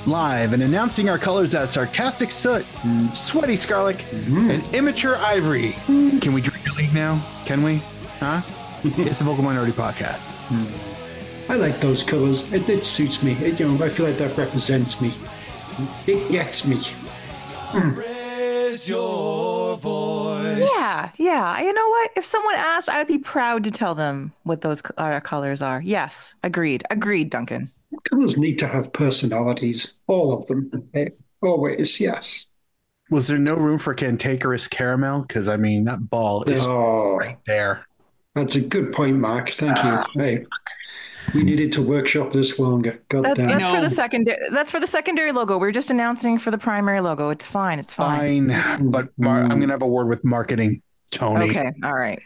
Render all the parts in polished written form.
live and announcing our colors as Sarcastic Soot, Sweaty Scarlet, and Immature Ivory. Can we drink your league now? Can we? Huh? It's the Vocal Minority Podcast. I like those colors. It suits me. I feel like that represents me. It gets me. Raise your voice. Yeah. You know what? If someone asked, I would be proud to tell them what those colors are. Yes, agreed, Duncan. Colors need to have personalities. All of them. Always, yes. Was there no room for Cantankerous Caramel? Because, I mean, that ball is right there. That's a good point, Mark. Thank you. Hey, we needed to workshop this longer. That's for the secondary. That's for the secondary logo. We're just announcing for the primary logo. It's fine. But I'm going to have a word with marketing, Tony. Okay. All right.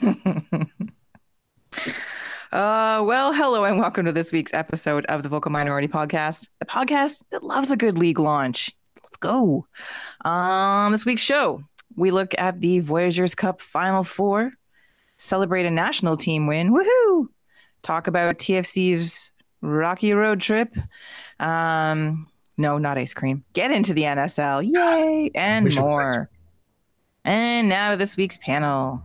Well, hello and welcome to this week's episode of the Vocal Minority Podcast, the podcast that loves a good league launch. Let's go. This week's show, we look at the Voyageurs Cup Final Four, celebrate a national team win. Woohoo! Talk about TFC's rocky road trip. No, not ice cream. Get into the NSL. Yay! And more. And now to this week's panel.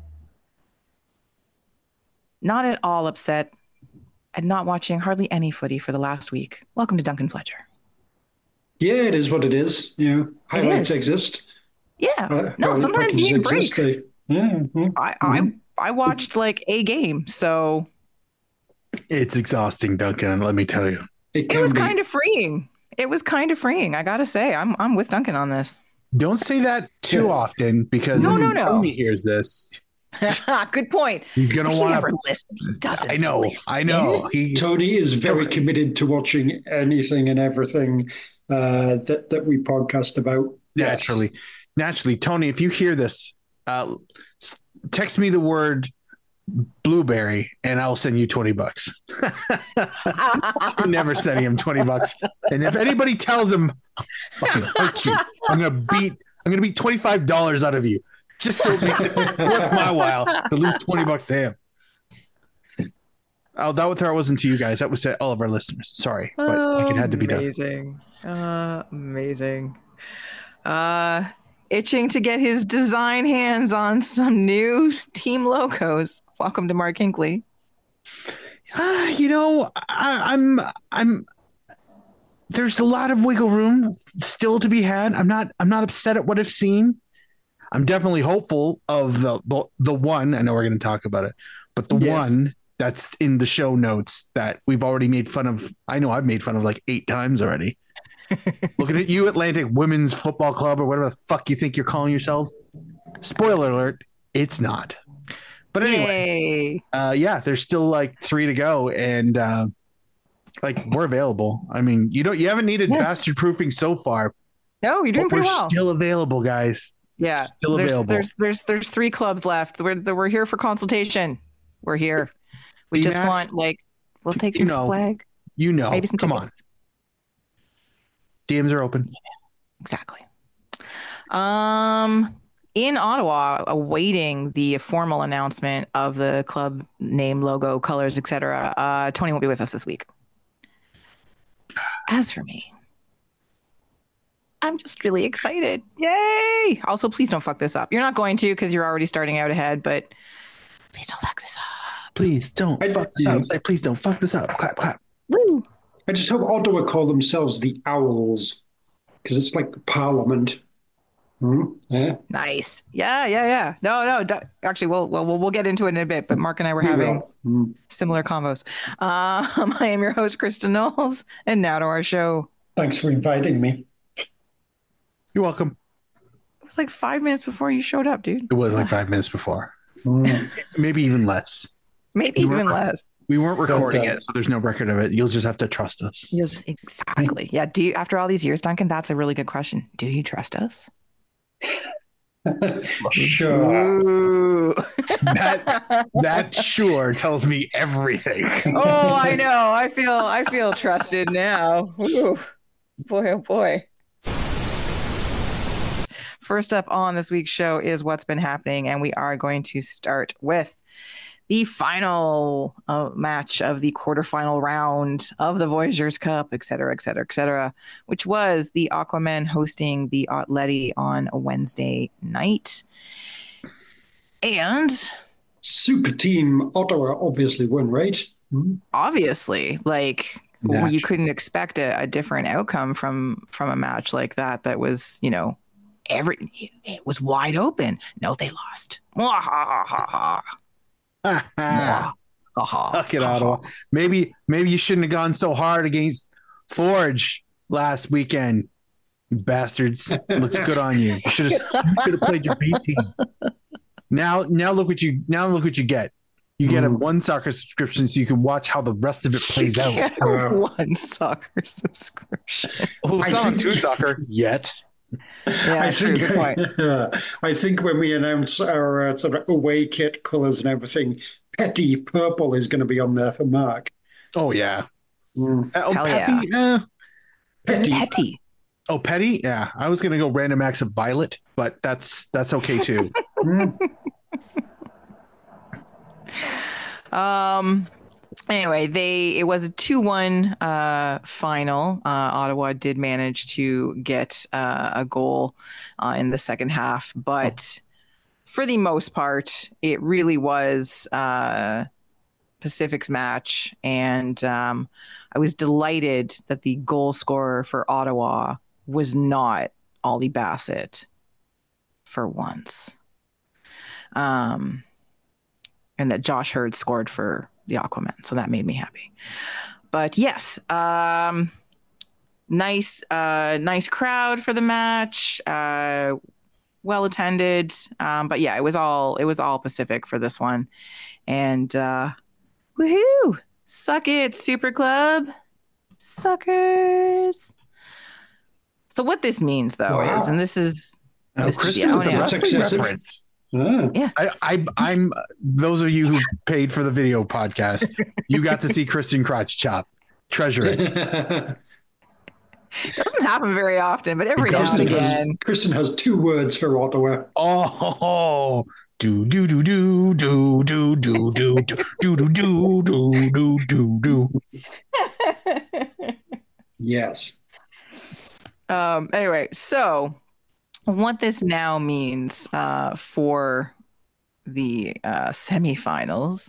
Not at all upset at not watching hardly any footy for the last week. Welcome to Duncan Fletcher. Yeah, it is what it is. Highlights exist. Yeah. No, sometimes you need a break. I watched like a game, so it's exhausting, Duncan. Let me tell you, it was kind of freeing. I gotta say, I'm with Duncan on this. Don't say that too often because no. Tony hears this. Good point. He's gonna want to listen. He doesn't. I know. Tony is very committed to watching anything and everything that we podcast about. Naturally, Tony. If you hear this, text me the word blueberry and I'll send you $20. I'm never sending him $20. And if anybody tells him, I'll fucking hurt you. I'm gonna beat $25 out of you. Just so it makes it worth my while to lose $20 to him. That wasn't to you guys. That was to all of our listeners. Sorry, but it had to be done. Amazing. Itching to get his design hands on some new team logos. Welcome to Mark Hinkley. I'm. There's a lot of wiggle room still to be had. I'm not upset at what I've seen. I'm definitely hopeful of the one. I know we're going to talk about it, but the one that's in the show notes that we've already made fun of. I know I've made fun of like 8 times already. Looking at you, Atlantic Women's Football Club, or whatever the fuck you think you're calling yourselves. Spoiler alert, it's not. But anyway, there's still like 3 to go, and we're available. I mean, you haven't needed bastard proofing so far. No, you're doing pretty well. We're still available, guys. Yeah, still available. There's 3 clubs left. We're here for consultation. We're here. We just want we'll take some swag. Maybe some tickets. On. DMs are open. Yeah, exactly. In Ottawa, awaiting the formal announcement of the club name, logo, colors, etc. Tony won't be with us this week. As for me, I'm just really excited. Yay! Also, please don't fuck this up. You're not going to because you're already starting out ahead, but please don't fuck this up. Please don't fuck this up. Say, please don't fuck this up. Clap, clap. Woo! I just hope Ottawa call themselves the Owls because it's like Parliament. Yeah. Nice. Yeah. No. Actually, we'll get into it in a bit. But Mark and I were having similar convos. I am your host, Krista Knowles, and now to our show. Thanks for inviting me. You're welcome. It was like 5 minutes before you showed up, dude. It was like 5 minutes before. Maybe even less. We weren't recording it, so there's no record of it. You'll just have to trust us. Yes, exactly. Yeah. After all these years, Duncan, that's a really good question. Do you trust us? Sure. That sure tells me everything. Oh, I know. I feel trusted now. Ooh. Boy, oh boy. First up on this week's show is what's been happening, and we are going to start with the final match of the quarterfinal round of the Voyageurs Cup, et cetera, et cetera, et cetera, which was the Aquamen hosting the Atleti on a Wednesday night. And Super Team Ottawa obviously won, right? Obviously, like you couldn't expect a different outcome from a match like that. That was, it was wide open. No, they lost. Suck it, Ottawa. Maybe you shouldn't have gone so hard against Forge last weekend. You bastards. Looks good on you. You should have played your B team. Now look what you get. You get a one soccer subscription so you can watch how the rest of it plays out. One soccer subscription. Oh, it's not two soccer yet. Yeah, true. Good point. I think when we announce our sort of away kit colours and everything, Petty purple is going to be on there for Mark. Oh yeah. Peppy, yeah. Petty. Oh, Petty. Yeah, I was going to go random acts of Violet, but that's okay too. Anyway, it was a 2-1 final. Ottawa did manage to get a goal in the second half, but for the most part, it really was Pacific's match, and I was delighted that the goal scorer for Ottawa was not Ollie Bassett for once. And that Josh Hurd scored for the Aquamen. So that made me happy. But yes, nice crowd for the match. Well attended. But yeah, it was all Pacific for this one. And woohoo! Suck it, Super Club. Suckers. So what this means though is, and this is Kristen with the wrestling reference. Yeah, I'm those of you who paid for the video podcast, you got to see Kristen crotch chop. Treasure it. Doesn't happen very often, but every now and again. Kristen has 2 words for Ottawa. Oh, do do do do do do do do do do do do do. Yes. Anyway, so what this now means for the semifinals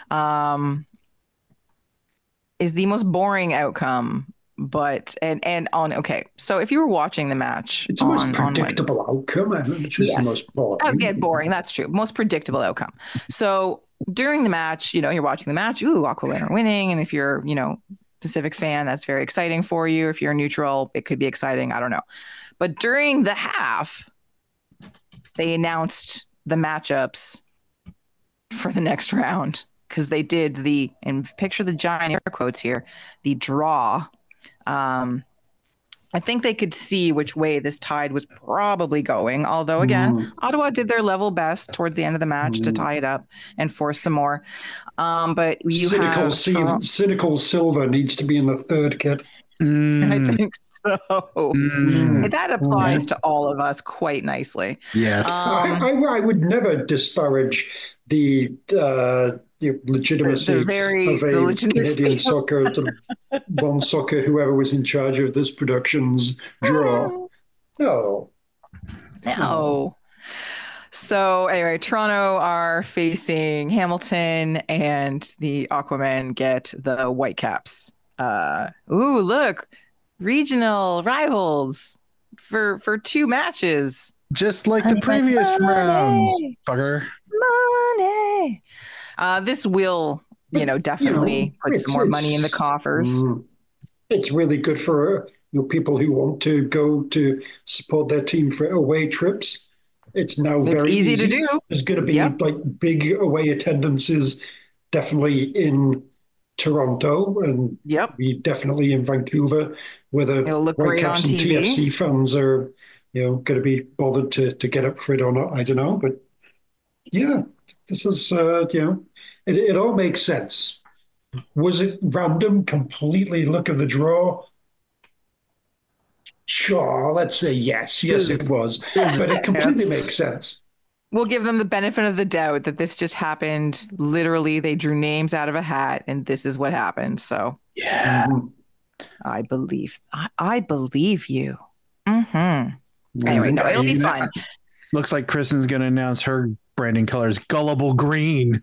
is the most boring outcome. But so if you were watching the match, it's the most predictable outcome. I mean, it's just the most boring. Oh, get boring. That's true. Most predictable outcome. So during the match, you're watching the match. Ooh, Aquamen are winning, and if you're Pacific fan, that's very exciting for you. If you're neutral, it could be exciting. I don't know. But during the half, they announced the matchups for the next round because they did and picture the giant air quotes here, the draw. I think they could see which way this tide was probably going. Although, again, Ottawa did their level best towards the end of the match to tie it up and force some more. But Cynical Silver needs to be in the third kit. I think so. That applies to all of us quite nicely. Yes. I would never disparage the legitimacy of Canadian soccer, one soccer, whoever was in charge of this production's draw. No. So anyway, Toronto are facing Hamilton, and the Aquamen get the Whitecaps. Ooh, look, regional rivals for 2 matches, just like the previous rounds, fucker. Money. This will, definitely put some more money in the coffers. It's really good for people who want to go to support their team for away trips. It's now very easy to do. There's going to be like big away attendances, definitely in Toronto, and definitely in Vancouver, where the Whitecaps and TFC fans are, going to be bothered to get up for it or not. I don't know, but yeah, this is it all makes sense. Was it random? Completely look of the draw? Sure, let's say yes. Yes, it was, but it completely makes sense. We'll give them the benefit of the doubt that this just happened. Literally, they drew names out of a hat, and this is what happened. So, yeah, I believe you. Mm-hmm. Anyway, no, it'll be fun. Looks like Kristen's going to announce her branding colors: gullible green.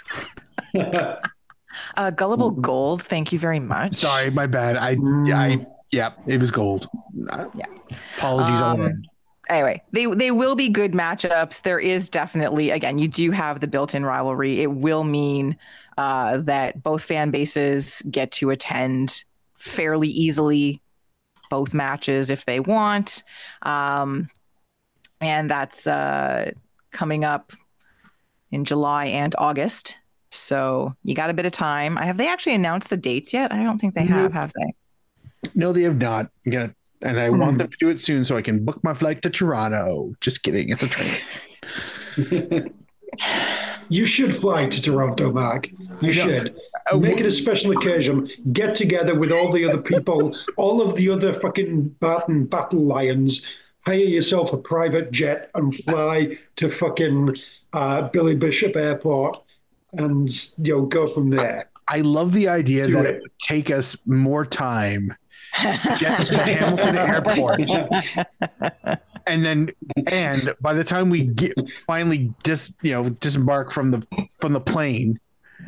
Gullible gold. Thank you very much. Sorry, my bad. Yeah, it was gold. Yeah. Apologies all around. Anyway, they will be good matchups. There is definitely, again, you do have the built-in rivalry. It will mean that both fan bases get to attend fairly easily both matches if they want. And that's coming up in July and August. So you got a bit of time. Have they actually announced the dates yet? I don't think they have they? No, they have not. Yeah. And I want them to do it soon so I can book my flight to Toronto. Just kidding. It's a train. You should fly to Toronto, Mark. You should. Make it a special occasion. Get together with all the other people, all of the other fucking battle lions. Hire yourself a private jet and fly to fucking Billy Bishop Airport and go from there. I love the idea that it would take us more time get to the Hamilton airport, and by the time we finally disembark from the plane,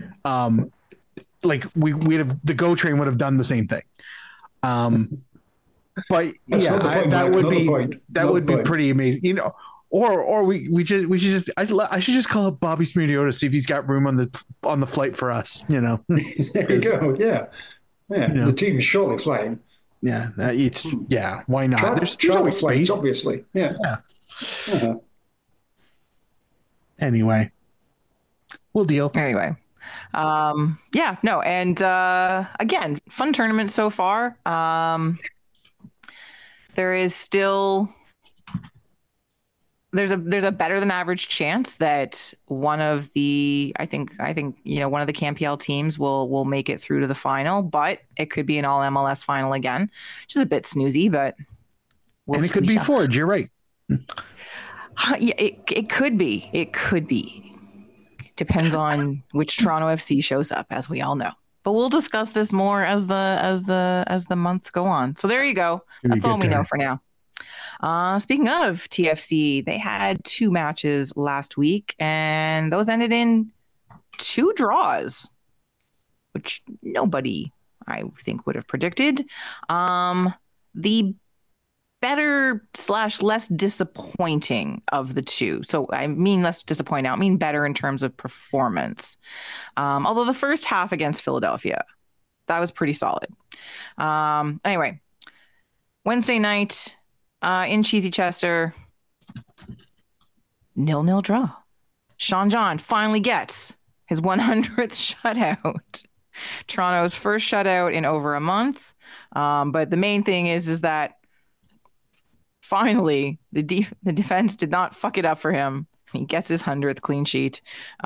like we'd have, the GO train would have done the same thing. But that would be pretty amazing, or we should just I should just call up Bobby Smirnio to see if he's got room on the flight for us. There you go. Yeah. The team is surely flying. Yeah, why not? There's always space, obviously. Yeah. Uh-huh. Anyway, we'll deal. Anyway, and again, fun tournament so far. There is still there's a better than average chance that one of the one of the CanPL teams will make it through to the final, but it could be an all MLS final again, which is a bit snoozy, but it could be Forge. You're right. Yeah, it could be. It could be. Depends on which Toronto FC shows up, as we all know. But we'll discuss this more as the months go on. So there you go. That's all we know for now. Speaking of TFC, they had 2 matches last week, and those ended in 2 draws, which nobody, I think, would have predicted. The better / less disappointing of the 2. So I mean less disappointing. I mean better in terms of performance. Although the first half against Philadelphia, that was pretty solid. Anyway, Wednesday night, in Cheesy Chester, 0-0 draw. Sean John finally gets his 100th shutout. Toronto's first shutout in over a month. But the main thing is that finally the defense did not fuck it up for him. He gets his 100th clean sheet,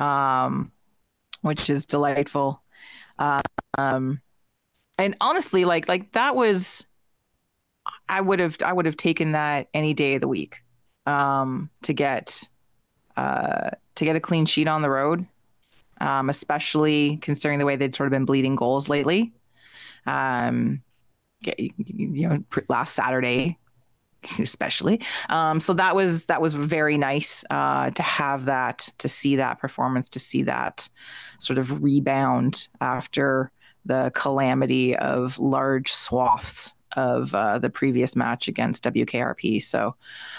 which is delightful. And honestly, like that was. I would have taken that any day of the week, to get a clean sheet on the road, especially considering the way they'd sort of been bleeding goals lately. Last Saturday, especially. So that was very nice to have that, to see that performance, to see that sort of rebound after the calamity of large swaths of the previous match against WKRP. So,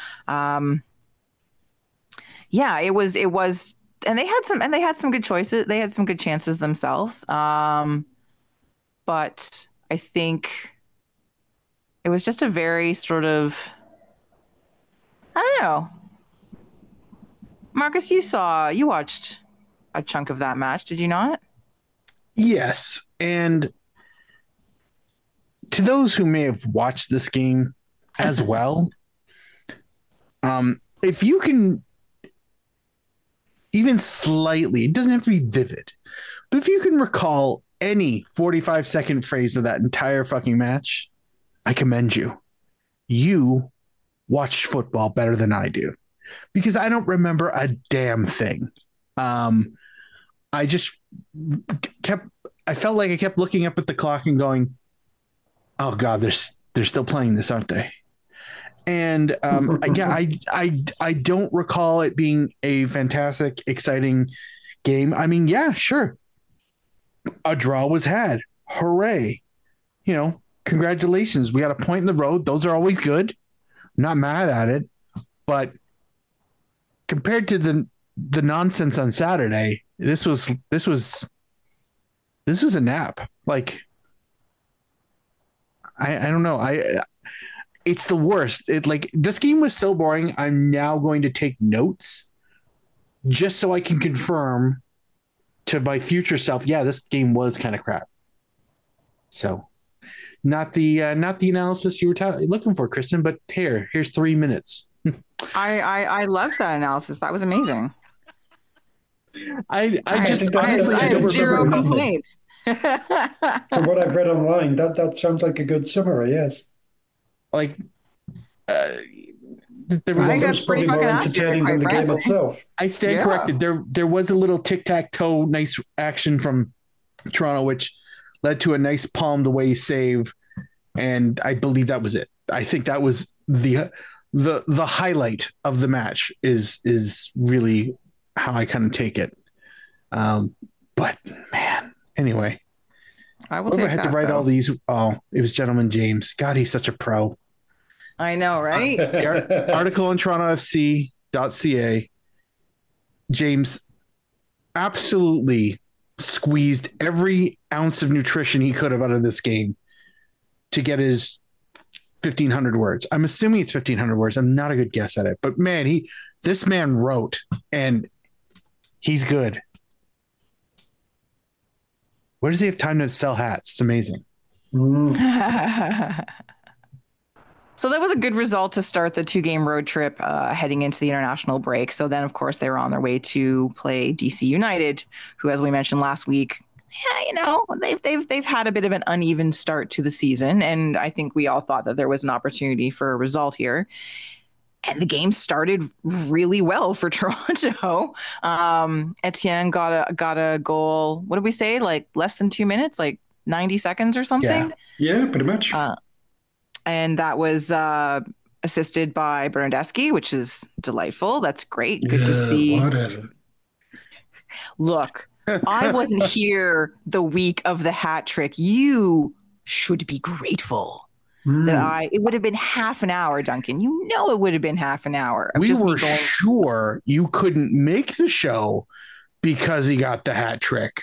it was, and they had some good choices. They had some good chances themselves. But I think it was just a very sort of, I don't know. Marcus, you watched a chunk of that match, did you not? Yes. And to those who may have watched this game as well, if you can even slightly, it doesn't have to be vivid, but if you can recall any 45-second phrase of that entire fucking match, I commend you. You watched football better than I do. because I don't remember a damn thing. I just I felt like I kept looking up at the clock and going, oh God, they're still playing this, aren't they? And I don't recall it being a fantastic, exciting game. I mean, yeah, sure. A draw was had. Hooray. Congratulations. We got a point in the road. Those are always good. I'm not mad at it. But compared to the nonsense on Saturday, this was a nap. Like, I don't know. It's the worst. This game was so boring. I'm now going to take notes just so I can confirm to my future self, yeah, this game was kind of crap. So not the analysis you were looking for, Kristen, but here's 3 minutes. I loved that analysis. That was amazing. I have zero complaints. From what I've read online, that sounds like a good summary. Yes. Like, there was probably more entertaining than the game itself. I stand corrected. There was a little tic-tac-toe, nice action from Toronto, which led to a nice palmed away save, and I believe that was it. I think that was the highlight of the match. Is really how I kind of take it. But man, anyway, I will. I had to write all these. Oh, it was Gentleman James. God, he's such a pro. I know, right? The article on TorontoFC.ca. James absolutely squeezed every ounce of nutrition he could have out of this game to get his 1,500 words. I'm assuming it's 1,500 words. I'm not a good guess at it, but man, this man wrote, and he's good. Where does he have time to sell hats? It's amazing. So that was a good result to start the 2-game road trip heading into the international break. So then, of course, they were on their way to play DC United, who, as we mentioned last week, they've had a bit of an uneven start to the season. And I think we all thought that there was an opportunity for a result here. And the game started really well for Toronto. Etienne got a goal. What did we say? Like less than 2 minutes, like 90 seconds or something? Yeah, pretty much. And that was assisted by Bernardeschi, which is delightful. That's great. Good to see. Whatever. Look, I wasn't here the week of the hat trick. You should be grateful that it would have been half an hour, Duncan. You know it would have been half an hour. We were sure you couldn't make the show because he got the hat trick.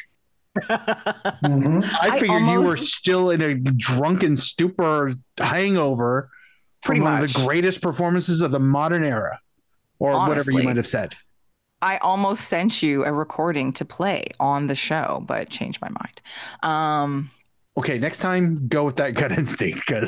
I figured you were still in a drunken stupor hangover from one of the greatest performances of the modern era, or whatever you might have said. I almost sent you a recording to play on the show, but changed my mind. Okay, next time go with that gut instinct, because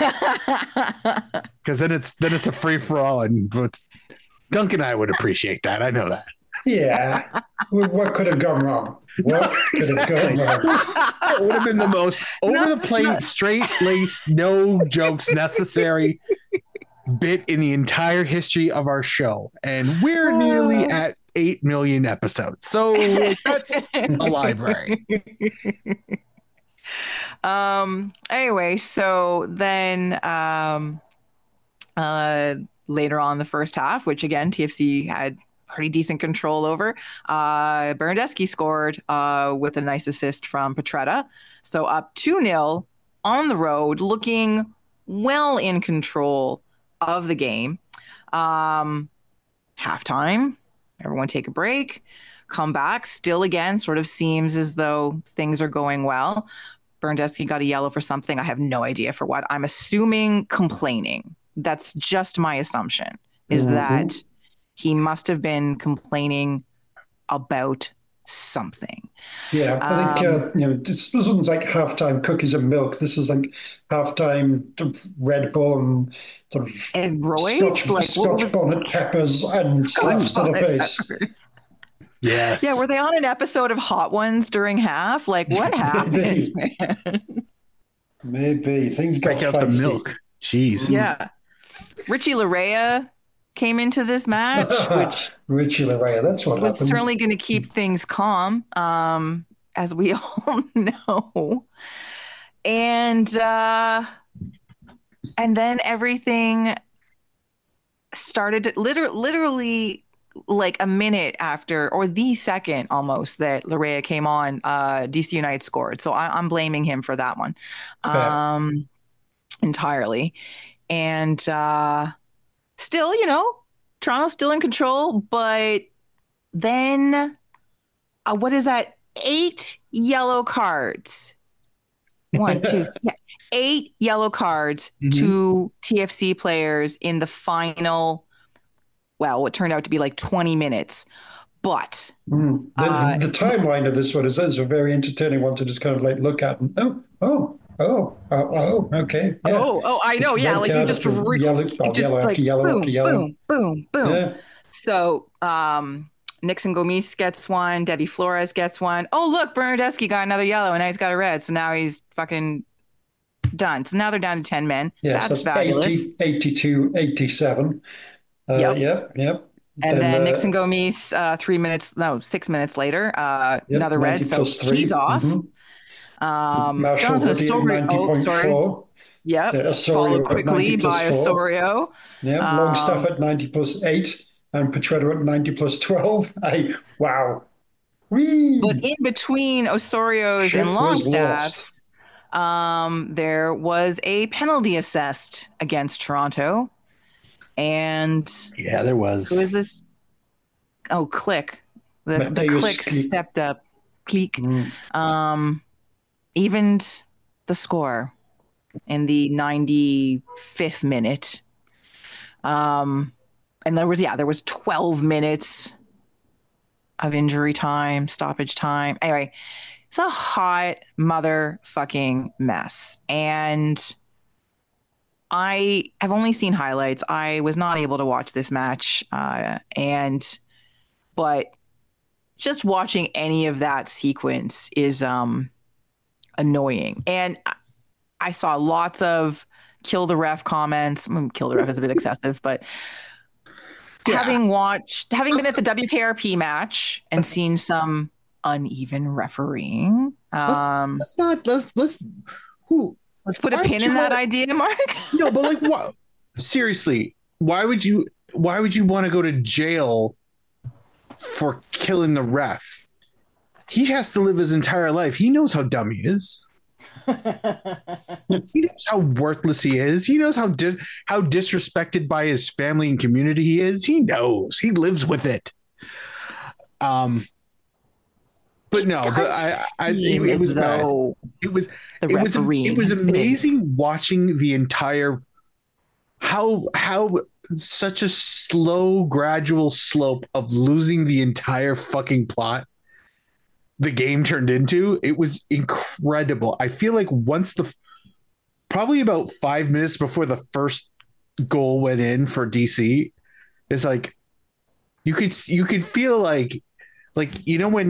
then it's a free for all, and Duncan and I would appreciate that. I know that. Yeah. What could have gone wrong? What could have gone wrong? It would have been the most over the plate, straight laced, no jokes necessary bit in the entire history of our show, and we're nearly at 8 million episodes, so that's a library. Anyway, so then later on in the first half, which again TFC had pretty decent control over, Bernardeschi scored with a nice assist from Petretta, so up 2-0 on the road, looking well in control of the game. Halftime, everyone take a break, come back, still again sort of seems as though things are going well. Bernardeschi got a yellow for something. I have no idea for what. I'm assuming complaining. That's just my assumption, is that he must have been complaining about something. Yeah, I think this wasn't like halftime cookies and milk. This was like halftime Red Bull and sort of Scotch bonnet peppers and slaps to the face. Yes. Yeah, were they on an episode of Hot Ones during half? Like, what happened? Maybe things got break out the milk. Jeez. Yeah. Richie Larea came into this match, which Richie Laryea, that's what was happened. Certainly going to keep things calm, as we all know. And then everything started to literally like a minute after, or the second almost, that Laryea came on, DC United scored. So I'm blaming him for that one entirely. And still, Toronto's still in control, but then what is that? 8 yellow cards. 1, 2, 3, 8 yellow cards to TFC players in the final, what turned out to be like 20 minutes. But the timeline of this one is a very entertaining one to just kind of like look at. And, okay. Yeah. Oh, I know. Yeah, like you just yellow boom, after yellow. Boom. Yeah. So Nixon Gomis gets one. Debbie Flores gets one. Oh, look, Bernardeschi got another yellow, and now he's got a red. So now he's fucking done. So now they're down to 10 men. Yeah, that's fabulous. 82, 87. Yep. And then Nixon Gomis, 6 minutes later, another red. So he's off. Jonathan Osorio, Yep. Followed quickly by Osorio. Yeah, Longstaff at 90+8 and Petretto at 90+12. Wow. Whee! But in between Osorio's and Longstaff's, there was a penalty assessed against Toronto. And there was. Who is this? Oh, Click. The Click stepped up. Click. Evened the score in the 95th minute. And there was 12 minutes of injury time, stoppage time. Anyway, it's a hot motherfucking mess. And I have only seen highlights. I was not able to watch this match. But just watching any of that sequence is annoying. And I saw lots of kill the ref comments. Kill the ref is a bit excessive, but having been at the WKRP match and seen some uneven refereeing, let's put a pin in that idea, Mark. No, but like, what? Seriously, why would you want to go to jail for killing the ref? He has to live his entire life. He knows how dumb he is. He knows how worthless he is. He knows how disrespected by his family and community he is. He knows. He lives with it. But no, it was bad. It was amazing watching the entire how such a slow, gradual slope of losing the entire fucking plot the game turned into. It was incredible. I feel like probably about 5 minutes before the first goal went in for DC, it's like you could feel like when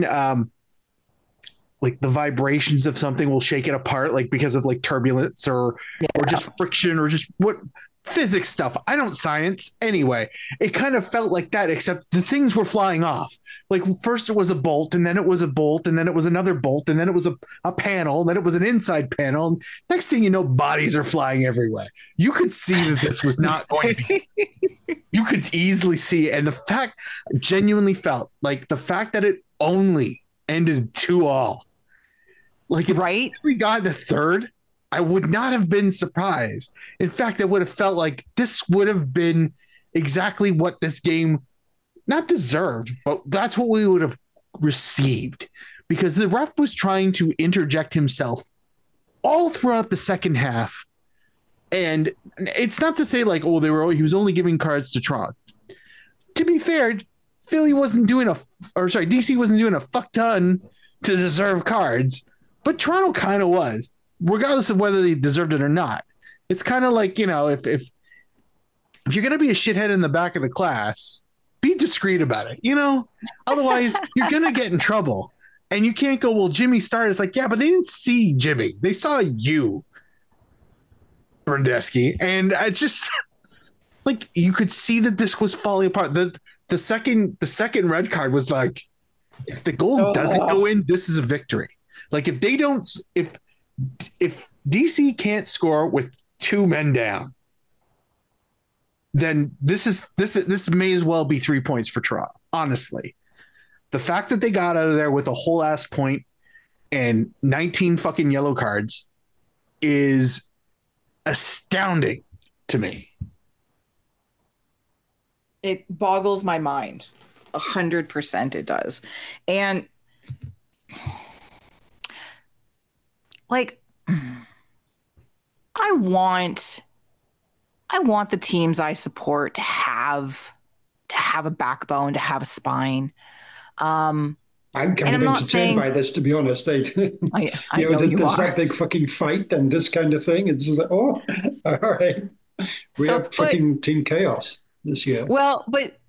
like the vibrations of something will shake it apart, like because of like turbulence or just friction or just what physics stuff. I don't science anyway. It kind of felt like that, except the things were flying off. Like first it was a bolt, and then it was a bolt, and then it was another bolt, and then it was a panel, and then it was an inside panel. And next thing you know, bodies are flying everywhere. You could see that this was not going to be. You could easily see, and the fact genuinely felt like the fact that it only ended 2-2. Like if we got a third, I would not have been surprised. In fact, I would have felt like this would have been exactly what this game not deserved, but that's what we would have received, because the ref was trying to interject himself all throughout the second half. And it's not to say like, he was only giving cards to Toronto. To be fair, DC wasn't doing a fuck ton to deserve cards, but Toronto kind of was, regardless of whether they deserved it or not. It's kind of like, if you're going to be a shithead in the back of the class, be discreet about it, otherwise you're going to get in trouble. And you can't go, well, Jimmy started. It's like, yeah, but they didn't see Jimmy. They saw you, Bernardeschi. And I just, like you could see that this was falling apart. The second red card was like, if the goal doesn't go in, this is a victory. Like if they don't, if DC can't score with 2 men down, then this may as well be 3 points for Toronto. Honestly, the fact that they got out of there with a whole ass point and 19 fucking yellow cards is astounding to me. It boggles my mind. 100% it does. And like, I want the teams I support to have a backbone, to have a spine. I'm kind of entertained by this, to be honest. I know there's that big fucking fight and this kind of thing. It's just like, oh, all right. We have fucking Team Chaos this year. Well,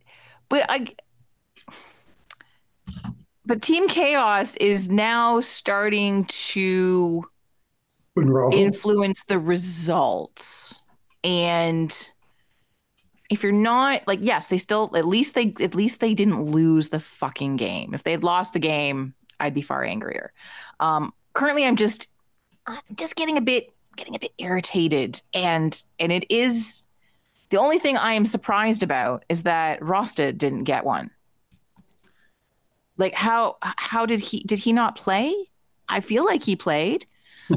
but Team Chaos is now starting to influence the results. And if you're not like, yes, they still, at least they didn't lose the fucking game. If they had lost the game, I'd be far angrier. Currently I'm just getting a bit irritated. And it is, the only thing I am surprised about is that Rosted didn't get one. Like how did he not play? I feel like he played.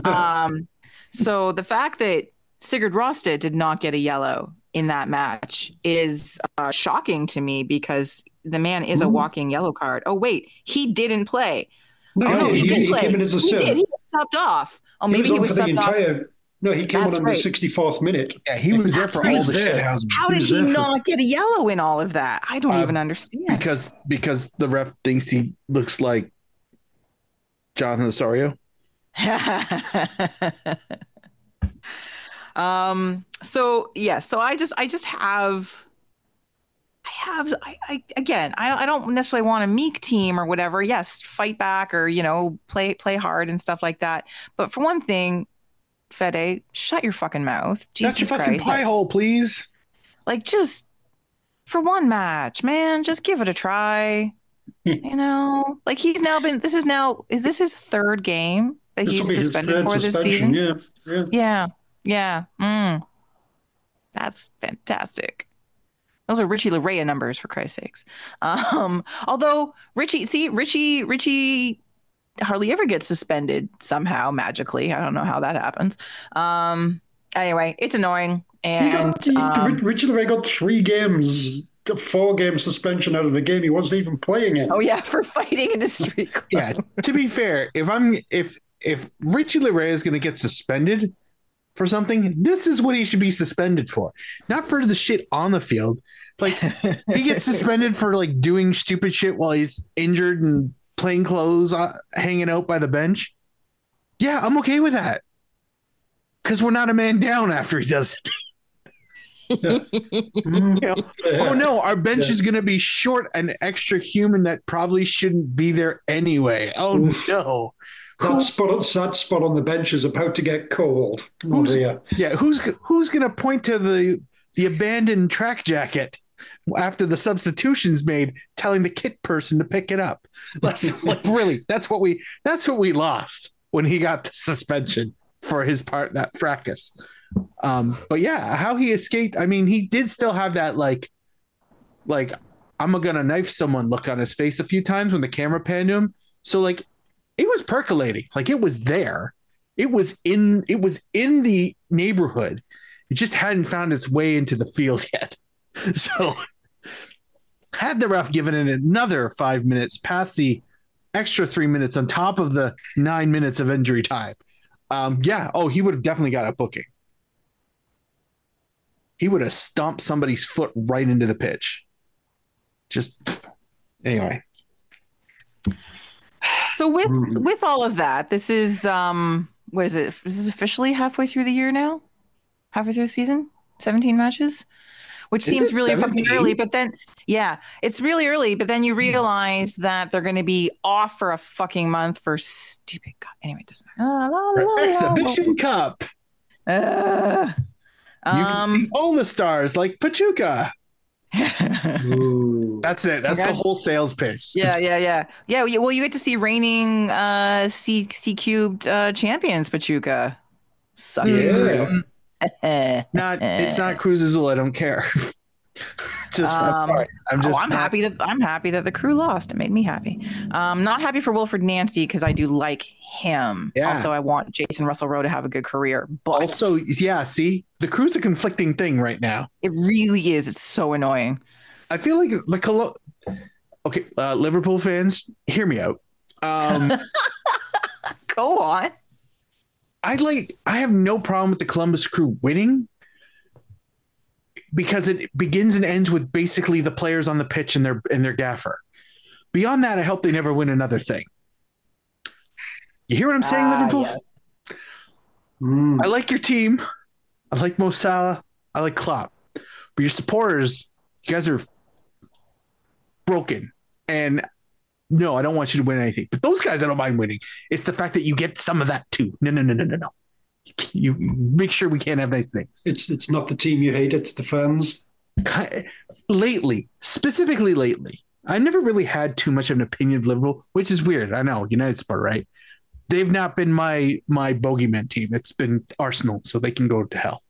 So the fact that Sigurd Rosted did not get a yellow in that match is shocking to me, because the man is a walking yellow card. Oh wait, he didn't play. No, he did play. He came in as a sub. He was subbed off. Oh, maybe he was subbed off. No, he came on in the 64th minute. Yeah, he was there for all the shit. How did he not get a yellow in all of that? I don't even understand. Because the ref thinks he looks like Jonathan Osorio. So I just have I don't necessarily want a meek team or whatever. Yes, fight back or play hard and stuff like that. But for one thing, Fede, shut your fucking mouth. Jesus Shut your Christ. fucking pie hole, please. Like, just for one match, man, just give it a try. Like is this his third game that he's suspended for this season? Yeah. That's fantastic. Those are Richie Larea numbers, for Christ's sakes. Although Richie hardly ever gets suspended somehow magically. I don't know how that happens. Anyway, it's annoying. And Richie Larea got 3 games, 4-game suspension out of the game he wasn't even playing in. Oh yeah, for fighting in a street club. Yeah, to be fair, if Richie Larea is going to get suspended for something, this is what he should be suspended for, not for the shit on the field. Like he gets suspended for like doing stupid shit while he's injured and plain clothes hanging out by the bench. Yeah, I'm okay with that, because we're not a man down after he does it. Oh no, our bench is going to be short and extra human that probably shouldn't be there anyway. Oh no. That spot on the bench is about to get cold. Who's going to point to the abandoned track jacket after the substitution's made, telling the kit person to pick it up? Really, that's what we lost when he got the suspension for his part, that fracas. But yeah, how he escaped. I mean, he did still have that like I'm gonna knife someone look on his face a few times when the camera panned him. So like, it was percolating. Like, it was there. It was in the neighborhood. It just hadn't found its way into the field yet. So had the ref given it another 5 minutes past the extra 3 minutes on top of the 9 minutes of injury time, he would have definitely got a booking. He would have stomped somebody's foot right into the pitch. Anyway. So with all of that, this is what is it? Is this officially halfway through the year now? Halfway through the season? 17 matches? Which seems really fucking early, but then it's really early, but then you realize that they're going to be off for a fucking month for stupid. God, anyway, it doesn't matter. Exhibition Cup. You can see all the stars like Pachuca. That's it. That's the whole sales pitch. Yeah. Well, you get to see reigning C cubed champions Pachuca. Yeah. It's not Cruz Azul. I don't care. I'm happy that the Crew lost. It made me happy. Not happy for Wilfred Nancy because I do like him. Yeah. Also, I want Jason Russell Rowe to have a good career. But also, see, the Crew's a conflicting thing right now. It really is. It's so annoying. I feel like Liverpool fans, hear me out. Go on. I have no problem with the Columbus Crew winning because it begins and ends with basically the players on the pitch and their gaffer. Beyond that, I hope they never win another thing. You hear what I'm saying, Liverpool? Yeah. I like your team. I like Mo Salah. I like Klopp. But your supporters, you guys are broken. And no, I don't want you to win anything. But those guys, I don't mind winning. It's the fact that you get some of that too. No. You make sure we can't have nice things. It's not the team you hate, it's the fans. Specifically lately, I never really had too much of an opinion of Liverpool, which is weird. I know, United Sport, right? They've not been my bogeyman team. It's been Arsenal, so they can go to hell.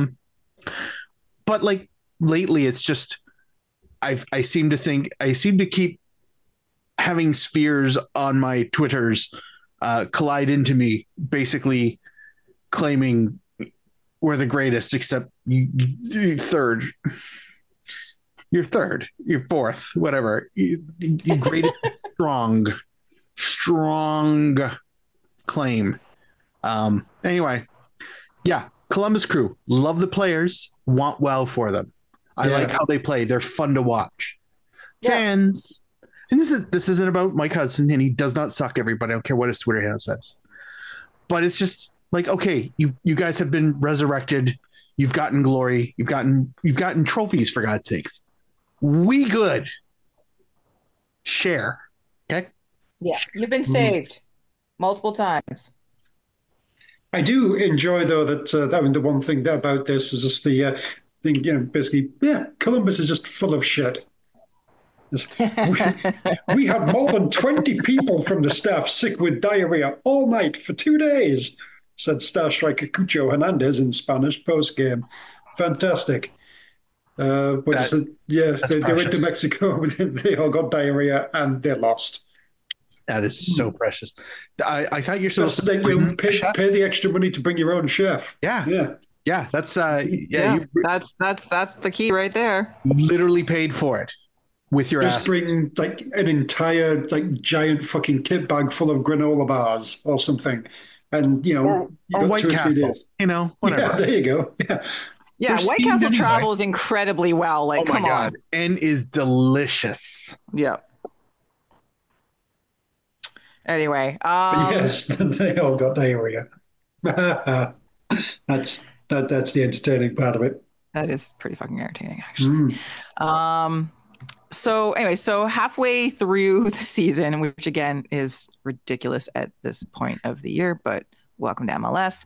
But like lately, it's just I seem to keep having spheres on my Twitters collide into me, basically claiming we're the greatest, except you're third. You're third. You're fourth. Whatever. You greatest strong claim. Anyway, yeah. Columbus Crew. Love the players. Want well for them. I like how they play. They're fun to watch. Yeah. Fans. And this isn't about Mike Hudson, and he does not suck everybody. I don't care what his Twitter handle says. But it's just like, okay, you guys have been resurrected. You've gotten glory. You've gotten trophies, for God's sakes. We good. Share. Okay? Yeah, you've been saved multiple times. I do enjoy, though, that the one thing about this is just the thing, basically, Columbus is just full of shit. We had more than 20 people from the staff sick with diarrhea all night for 2 days, said star striker Cucho Hernandez in Spanish post-game. Fantastic. They went to Mexico, they all got diarrhea and they lost. That is so precious. I thought you're supposed to pay the extra money to bring your own chef. Yeah. That's that's the key right there. Literally paid for it with your just bring like an entire giant fucking kit bag full of granola bars or something, and or White Castle, whatever. Yeah, there you go. Yeah, White Castle travels incredibly well. Like, come on, and is delicious. Yeah. Anyway, yes, they all got diarrhea. That's the entertaining part of it. That is pretty fucking entertaining, actually. So halfway through the season, which again is ridiculous at this point of the year, but welcome to MLS.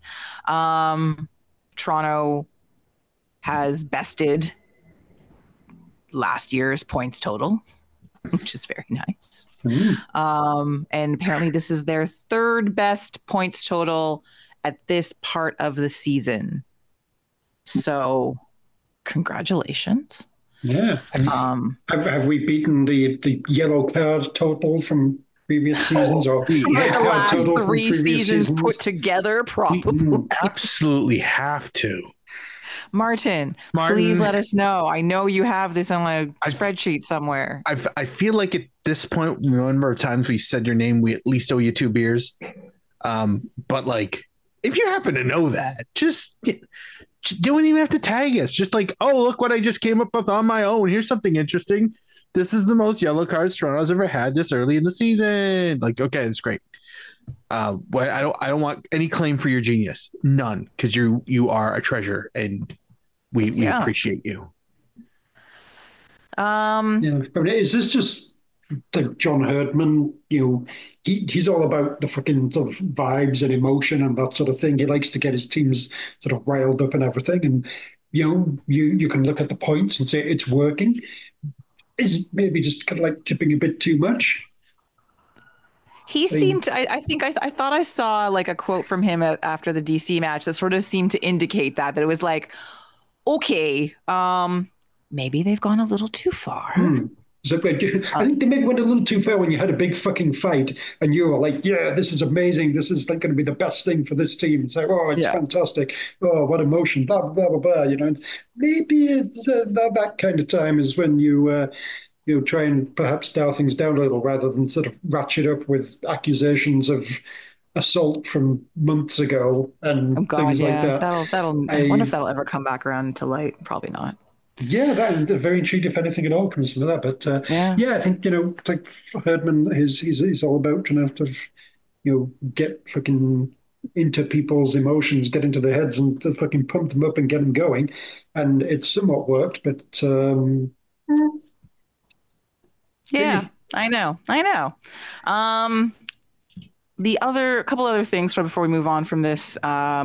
Toronto has bested last year's points total, which is very nice. And apparently this is their third best points total at this part of the season. So congratulations. Yeah. Have we beaten the yellow card total from previous seasons, or the last 3 seasons put together? Probably. We absolutely have to. Martin, please let us know. I know you have this on a spreadsheet somewhere. I feel like at this point, the number of times we said your name, we at least owe you 2 beers. But like, if you happen to know that, just don't even have to tag us. Just like, oh, look what I just came up with on my own. Here's something interesting. This is the most yellow cards Toronto's ever had this early in the season. Like, okay, it's great. But I don't want any claim for your genius. None, because you are a treasure, and we appreciate you. Is this just like John Herdman? He's all about the fucking sort of vibes and emotion and that sort of thing. He likes to get his teams sort of riled up and everything. And you can look at the points and say it's working. Is maybe just kind of like tipping a bit too much. He seemed, I think, I thought I saw like a quote from him after the DC match that sort of seemed to indicate that it was like, okay, maybe they've gone a little too far. So, I think they maybe went a little too far when you had a big fucking fight and you were like, yeah, this is amazing. This is like going to be the best thing for this team. It's like, oh, it's fantastic. Oh, what emotion, blah, blah, blah, blah. Maybe that kind of time is when you try and perhaps dial things down a little rather than sort of ratchet up with accusations of assault from months ago and things like that. I wonder if that'll ever come back around to light. Probably not. Yeah, that's very intrigued if anything at all comes from that. But I think like Herdman, he's all about trying to get fucking into people's emotions, get into their heads, and to fucking pump them up and get them going. And it's somewhat worked, but yeah, I know. The couple other things before we move on from this.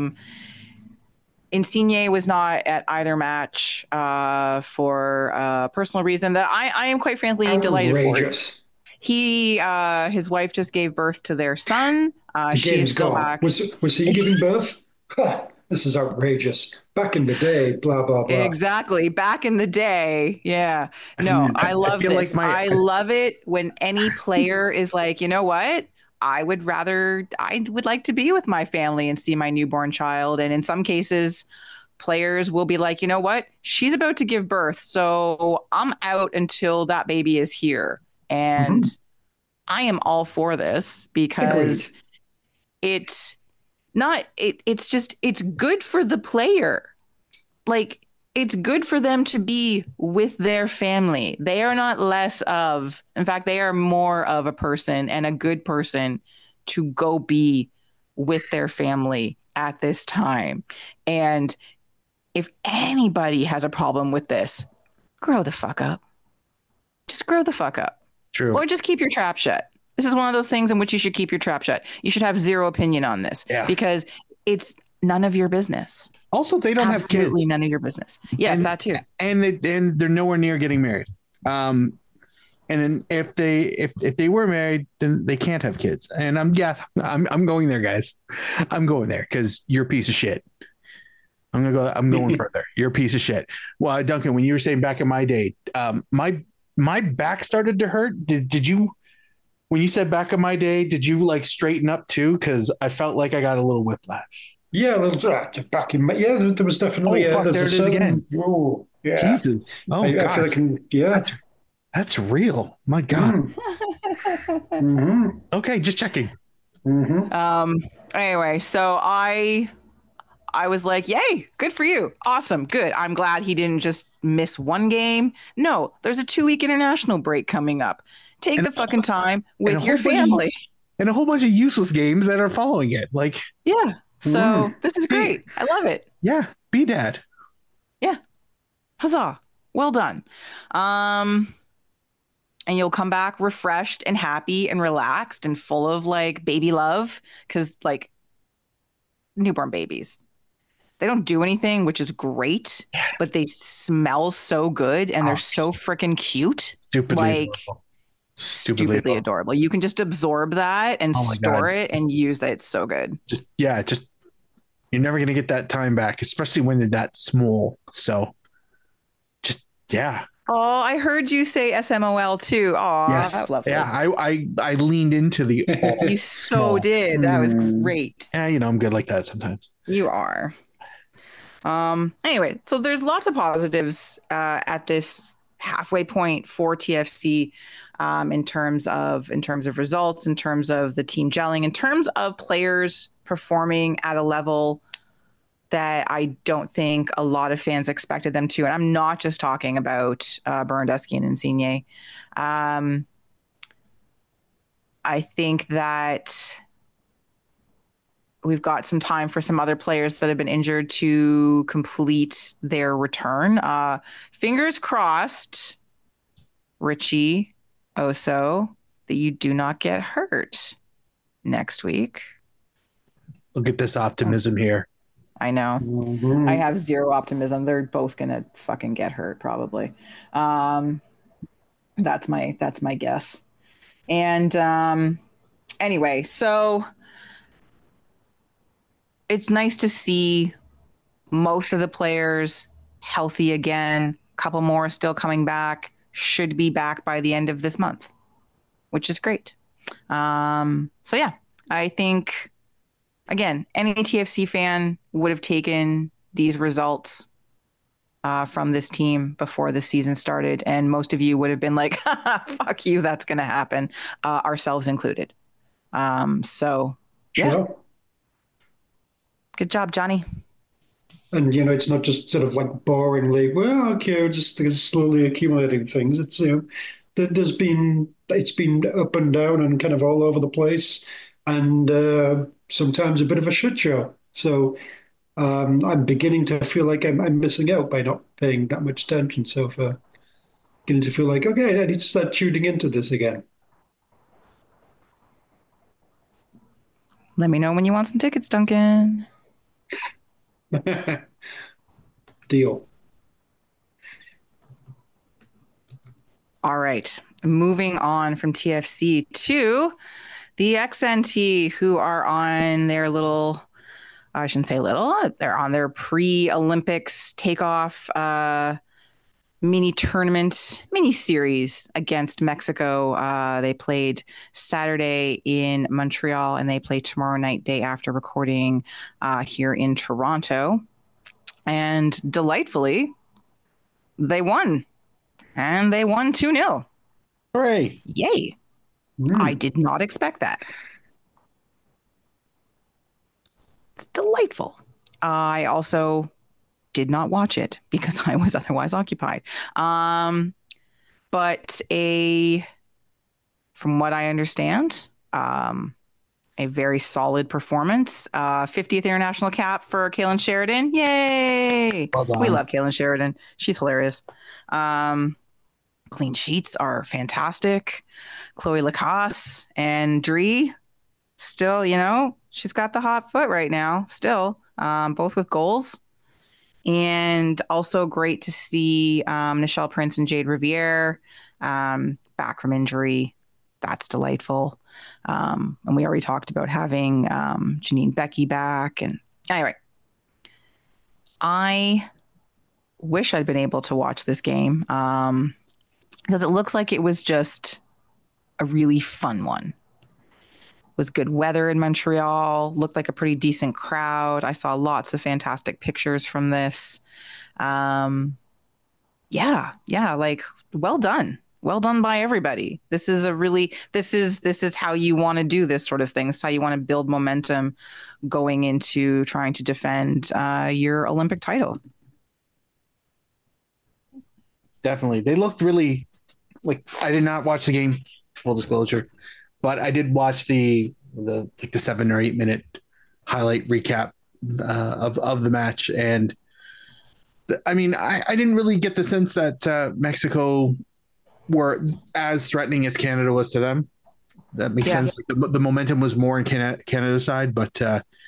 Insigne was not at either match for a personal reason that I am quite frankly delighted for. His wife just gave birth to their son. She is still back. Was he giving birth? This is outrageous. Back in the day, blah, blah, blah. Exactly. Back in the day. Yeah. No, I love this. I love it when any player is like, you know what? I would like to be with my family and see my newborn child. And in some cases, players will be like, you know what? She's about to give birth. So I'm out until that baby is here. And I am all for this because it's good for the player. Like, it's good for them to be with their family. They are not less of, in fact, they are more of a person and a good person to go be with their family at this time. And if anybody has a problem with this, grow the fuck up. Just grow the fuck up. True. Or just keep your trap shut. This is one of those things in which you should keep your trap shut. You should have zero opinion on this because it's none of your business. Also, they don't have kids. Absolutely none of your business. Yes, that too. And they're nowhere near getting married. And then if they were married, then they can't have kids. And I'm going there, guys. I'm going there because you're a piece of shit. I'm going further. You're a piece of shit. Well, Duncan, when you were saying back in my day, my back started to hurt. Did you? When you said back in my day, did you like straighten up too? Because I felt like I got a little whiplash. Yeah, a little back in my there was definitely. Oh, fuck, there it is again. Oh, yeah. Jesus. Oh, God. I feel like that's real. My God. Okay, just checking. Anyway, so I was like, yay, good for you. Awesome. Good. I'm glad he didn't just miss one game. No, there's a 2-week international break coming up. Take the fucking time with your family. And a whole bunch of useless games that are following it. Like, yeah. So this is great. I love it. Yeah. Be dad. Yeah. Huzzah. Well done. And you'll come back refreshed and happy and relaxed and full of like baby love. Cause like newborn babies, they don't do anything, which is great, but they smell so good and they're so freaking cute. Stupidly adorable. You can just absorb that and store it and use it. It's so good. Just you're never going to get that time back, especially when they're that small. So Oh, I heard you say SMOL too. Oh, yes. That's lovely. Yeah, I leaned into the You so did. That was great. Yeah, I'm good like that sometimes. You are. Anyway, so there's lots of positives at this halfway point for TFC in terms of results, in terms of the team gelling, in terms of players performing at a level that I don't think a lot of fans expected them to. And I'm not just talking about Bernardeschi and Insigne. I think that we've got some time for some other players that have been injured to complete their return. Fingers crossed, Richie Oso, that you do not get hurt next week. Look at this optimism here. I know. Mm-hmm. I have zero optimism. They're both gonna fucking get hurt probably. That's my guess. And anyway, so it's nice to see most of the players healthy again. A couple more still coming back. Should be back by the end of this month, which is great. So yeah, I think again, any TFC fan would have taken these results from this team before the season started, and most of you would have been like, "Fuck you, that's going to happen," ourselves included. So yeah, sure. Good job, Johnny. And it's not just sort of like boringly, well, okay, we're just slowly accumulating things. It's it's been up and down and kind of all over the place, and sometimes a bit of a shit show. So I'm beginning to feel like I'm missing out by not paying that much attention so far. Beginning to feel like, okay, I need to start tuning into this again. Let me know when you want some tickets, Duncan. Deal. All right. Moving on from TFC to the XNT, who are on their little, I shouldn't say little, they're on their pre-Olympics takeoff mini tournament, mini series against Mexico. They played Saturday in Montreal, and they play tomorrow night, day after recording here in Toronto. And delightfully, they won. And they won 2-0. Hooray. Yay. I did not expect that. It's delightful. I also did not watch it because I was otherwise occupied. But from what I understand, a very solid performance. 50th international cap for Kailen Sheridan. Yay! Well done. We love Kailen Sheridan. She's hilarious. Clean sheets are fantastic. Chloe Lacasse and Dree, still, she's got the hot foot right now, still, both with goals. And also great to see Nichelle Prince and Jade Riviere back from injury. That's delightful. And we already talked about having Janine Becky back. And anyway, I wish I'd been able to watch this game because it looks like it was just a really fun one. It was good weather in Montreal, looked like a pretty decent crowd. I saw lots of fantastic pictures from this. Yeah, like well done. Well done by everybody. This is how you want to do this sort of thing. It's how you want to build momentum going into trying to defend your Olympic title. Definitely. They looked really I did not watch the game, full disclosure, but I did watch the 7 or 8 minute highlight recap of the match. And I mean, I didn't really get the sense that Mexico were as threatening as Canada was to them. That makes sense. The momentum was more in Canada's side, but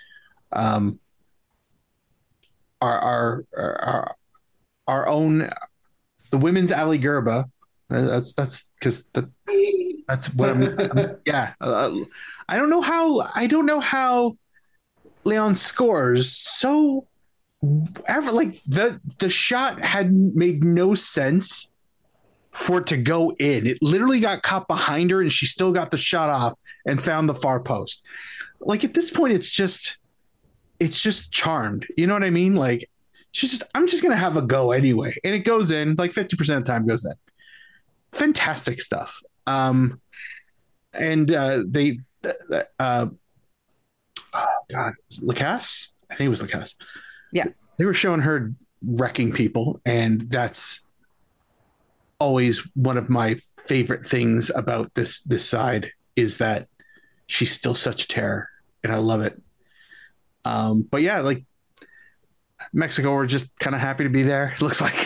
our own, the women's Ali Gerba, that's because that's what I'm yeah. I don't know how Leon scores so ever, the shot had made no sense for it to go in. It literally got caught behind her and she still got the shot off and found the far post. At this point, it's just charmed. You know what I mean? I'm just going to have a go anyway. And it goes in 50% of the time goes in. Fantastic stuff. And Lacasse? I think it was Lacasse. Yeah. They were showing her wrecking people, and that's always one of my favorite things about this side is that she's still such a terror, and I love it. But yeah, Mexico were just kind of happy to be there. It looks like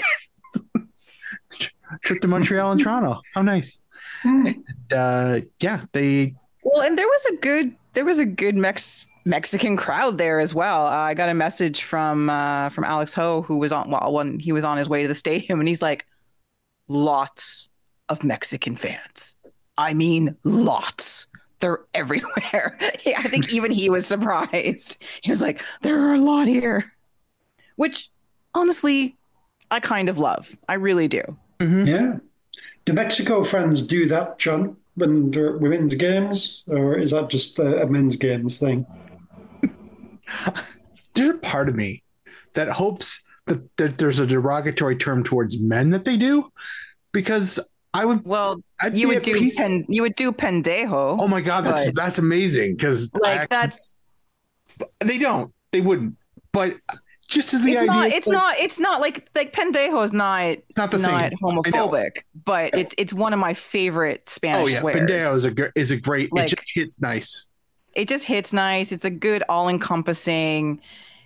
trip to Montreal and Toronto. How nice. And, and there was a good Mexican crowd there as well. I got a message from Alex Ho, who was when he was on his way to the stadium, and he's like, lots of Mexican fans. I mean, lots. They're everywhere. I think even he was surprised. He was like, there are a lot here, which honestly, I kind of love. I really do. Mm-hmm. Yeah. Do Mexico fans do that, John, when they're women's games, or is that just a men's games thing? There's a part of me that hopes that there's a derogatory term towards men that they do, because I would. Well, you would do pendejo. Oh my God, that's amazing, because like they wouldn't, but. Just as the idea, it's not like pendejo is not homophobic, but it's one of my favorite Spanish swears. Pendejo is a great. Like, it just hits nice. It just hits nice. It's a good all-encompassing.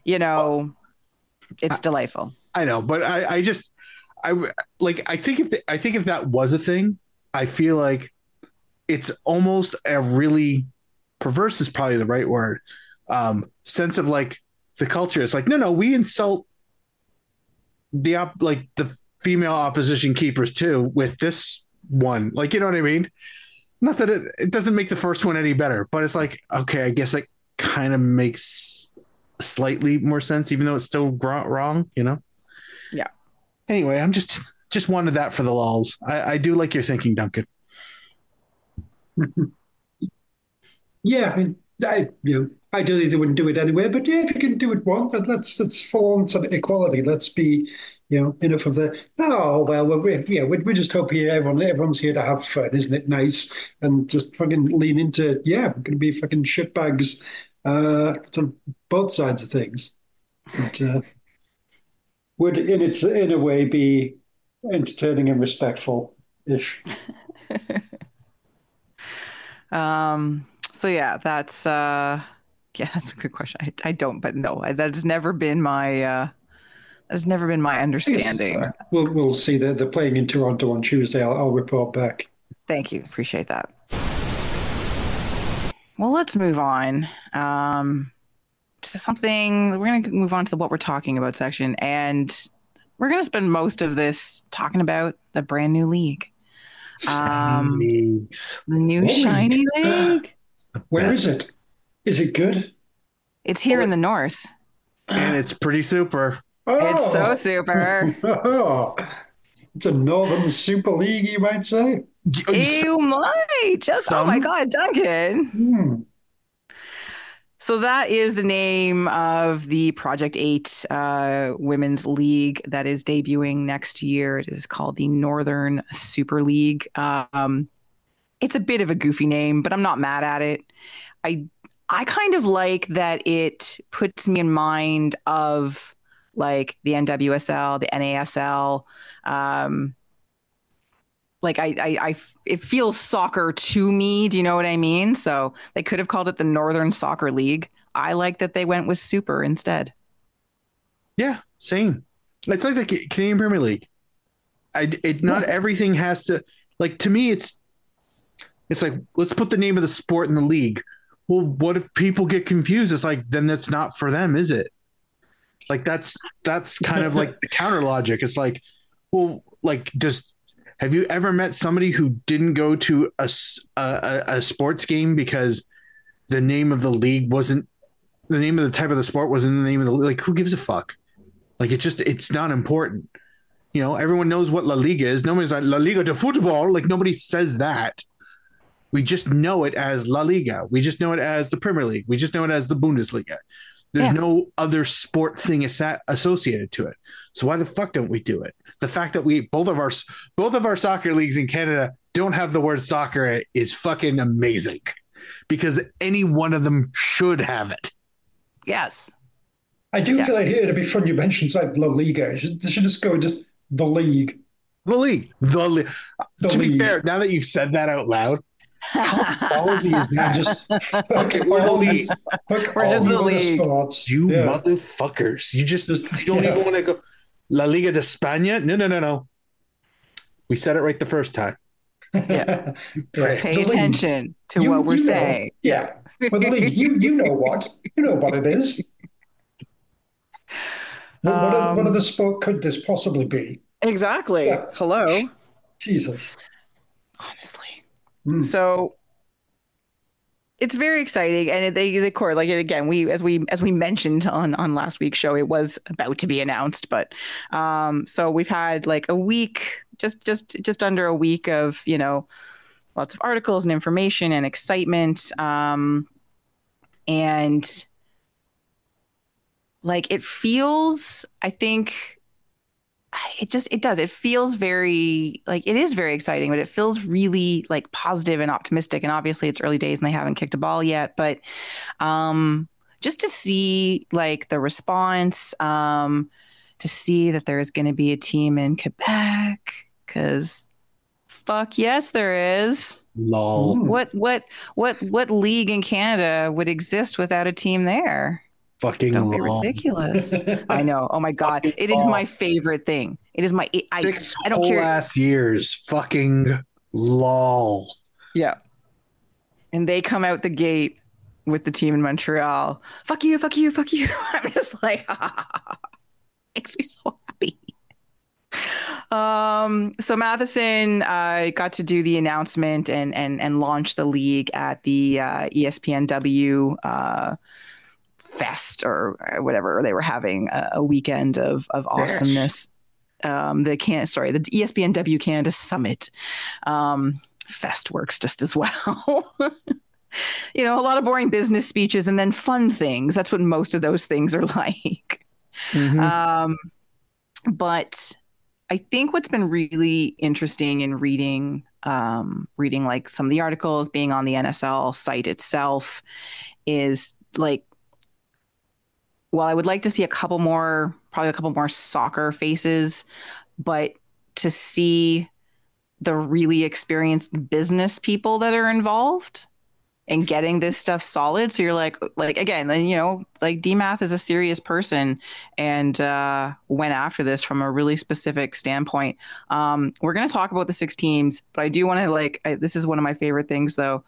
It's delightful. I know, but I think if that was a thing, I feel like it's almost a really perverse is probably the right word. Sense of like. The culture is like, no, we insult the female opposition keepers too with this one. Like, you know what I mean? Not that it doesn't make the first one any better, but it's like, okay, I guess it kind of makes slightly more sense, even though it's still wrong, Yeah. Anyway, I'm just wanted that for the lulz. I do like your thinking, Duncan. Yeah, I mean, ideally they wouldn't do it anyway, but yeah, if you can do it once, let's form some equality. Let's be, enough of the we just hope here everyone's here to have fun, isn't it nice? And just fucking lean into we're going to be fucking shitbags on both sides of things. But would in a way be entertaining and respectful ish. So yeah, that's a good question. I don't, but no, that has never been my understanding. We'll see. They're playing in Toronto on Tuesday. I'll report back. Thank you. Appreciate that. Well, let's move on to something. We're going to move on to the what we're talking about section, and we're going to spend most of this talking about the brand new league. The new shiny league. Where is it? Is it good? It's here in the north. And it's pretty super. It's so super. It's a Northern Super League, you might say. You might. Oh my God, Duncan. So that is the name of the Project 8 Women's League that is debuting next year. It is called the Northern Super League. It's a bit of a goofy name, but I'm not mad at it. I kind of like that it puts me in mind of like the NWSL, the NASL. It feels soccer to me. Do you know what I mean? So they could have called it the Northern Soccer League. I like that they went with Super instead. Yeah, same. It's like the Canadian Premier League. Not everything has to, like, to me, it's like, let's put the name of the sport in the league. Well, what if people get confused? It's like, then that's not for them, is it? Like, that's kind of like the counter logic. It's like, well, like, have you ever met somebody who didn't go to a sports game because the name of the league wasn't the name of the type of the sport wasn't the name of the league? Like, who gives a fuck? Like, it's not important. Everyone knows what La Liga is. Nobody's like La Liga de Football. Like, nobody says that. We just know it as La Liga. We just know it as the Premier League. We just know it as the Bundesliga. There's no other sport thing associated to it. So why the fuck don't we do it? The fact that both of our soccer leagues in Canada don't have the word soccer is fucking amazing, because any one of them should have it. Yes. I do feel like it'd be fun you mentioned like La Liga. They should just go just the league. The league. To be fair, now that you've said that out loud, how ballsy is that? We're the league. We're just the league. Sports. You motherfuckers. You don't even want to go La Liga de España? No. We said it right the first time. Yeah. Pay attention to what we're saying. Yeah. For the league, you know what it is. What other sport could this possibly be? Exactly. Yeah. Hello. Jesus. Honestly. So it's very exciting, and the court, like, again, we as we mentioned on last week's show, it was about to be announced, but so we've had like a week, just under a week of lots of articles and information and excitement, and like it feels, I think. It feels very, like, it is very exciting, but it feels really like positive and optimistic. And obviously it's early days and they haven't kicked a ball yet, but just to see like the response, to see that there's going to be a team in Quebec, because fuck yes, there is. Lol. What league in Canada would exist without a team there? Fucking don't be ridiculous. I know. Oh my God. It is my favorite thing. It is my 6 I don't care. Last years. Fucking lol. Yeah. And they come out the gate with the team in Montreal. Fuck you, fuck you, fuck you. I'm just like, makes me so happy. So Matheson got to do the announcement and launch the league at the ESPNW Fest or whatever. They were having a weekend of awesomeness. The ESPNW Canada Summit. Fest works just as well. A lot of boring business speeches and then fun things. That's what most of those things are like. Mm-hmm. But I think what's been really interesting in reading like some of the articles, being on the NSL site itself, is like, well, I would like to see probably a couple more soccer faces, but to see the really experienced business people that are involved and getting this stuff solid. So you're like again, like DMath is a serious person and went after this from a really specific standpoint. We're going to talk about the 6 teams, but I do want to this is one of my favorite things though,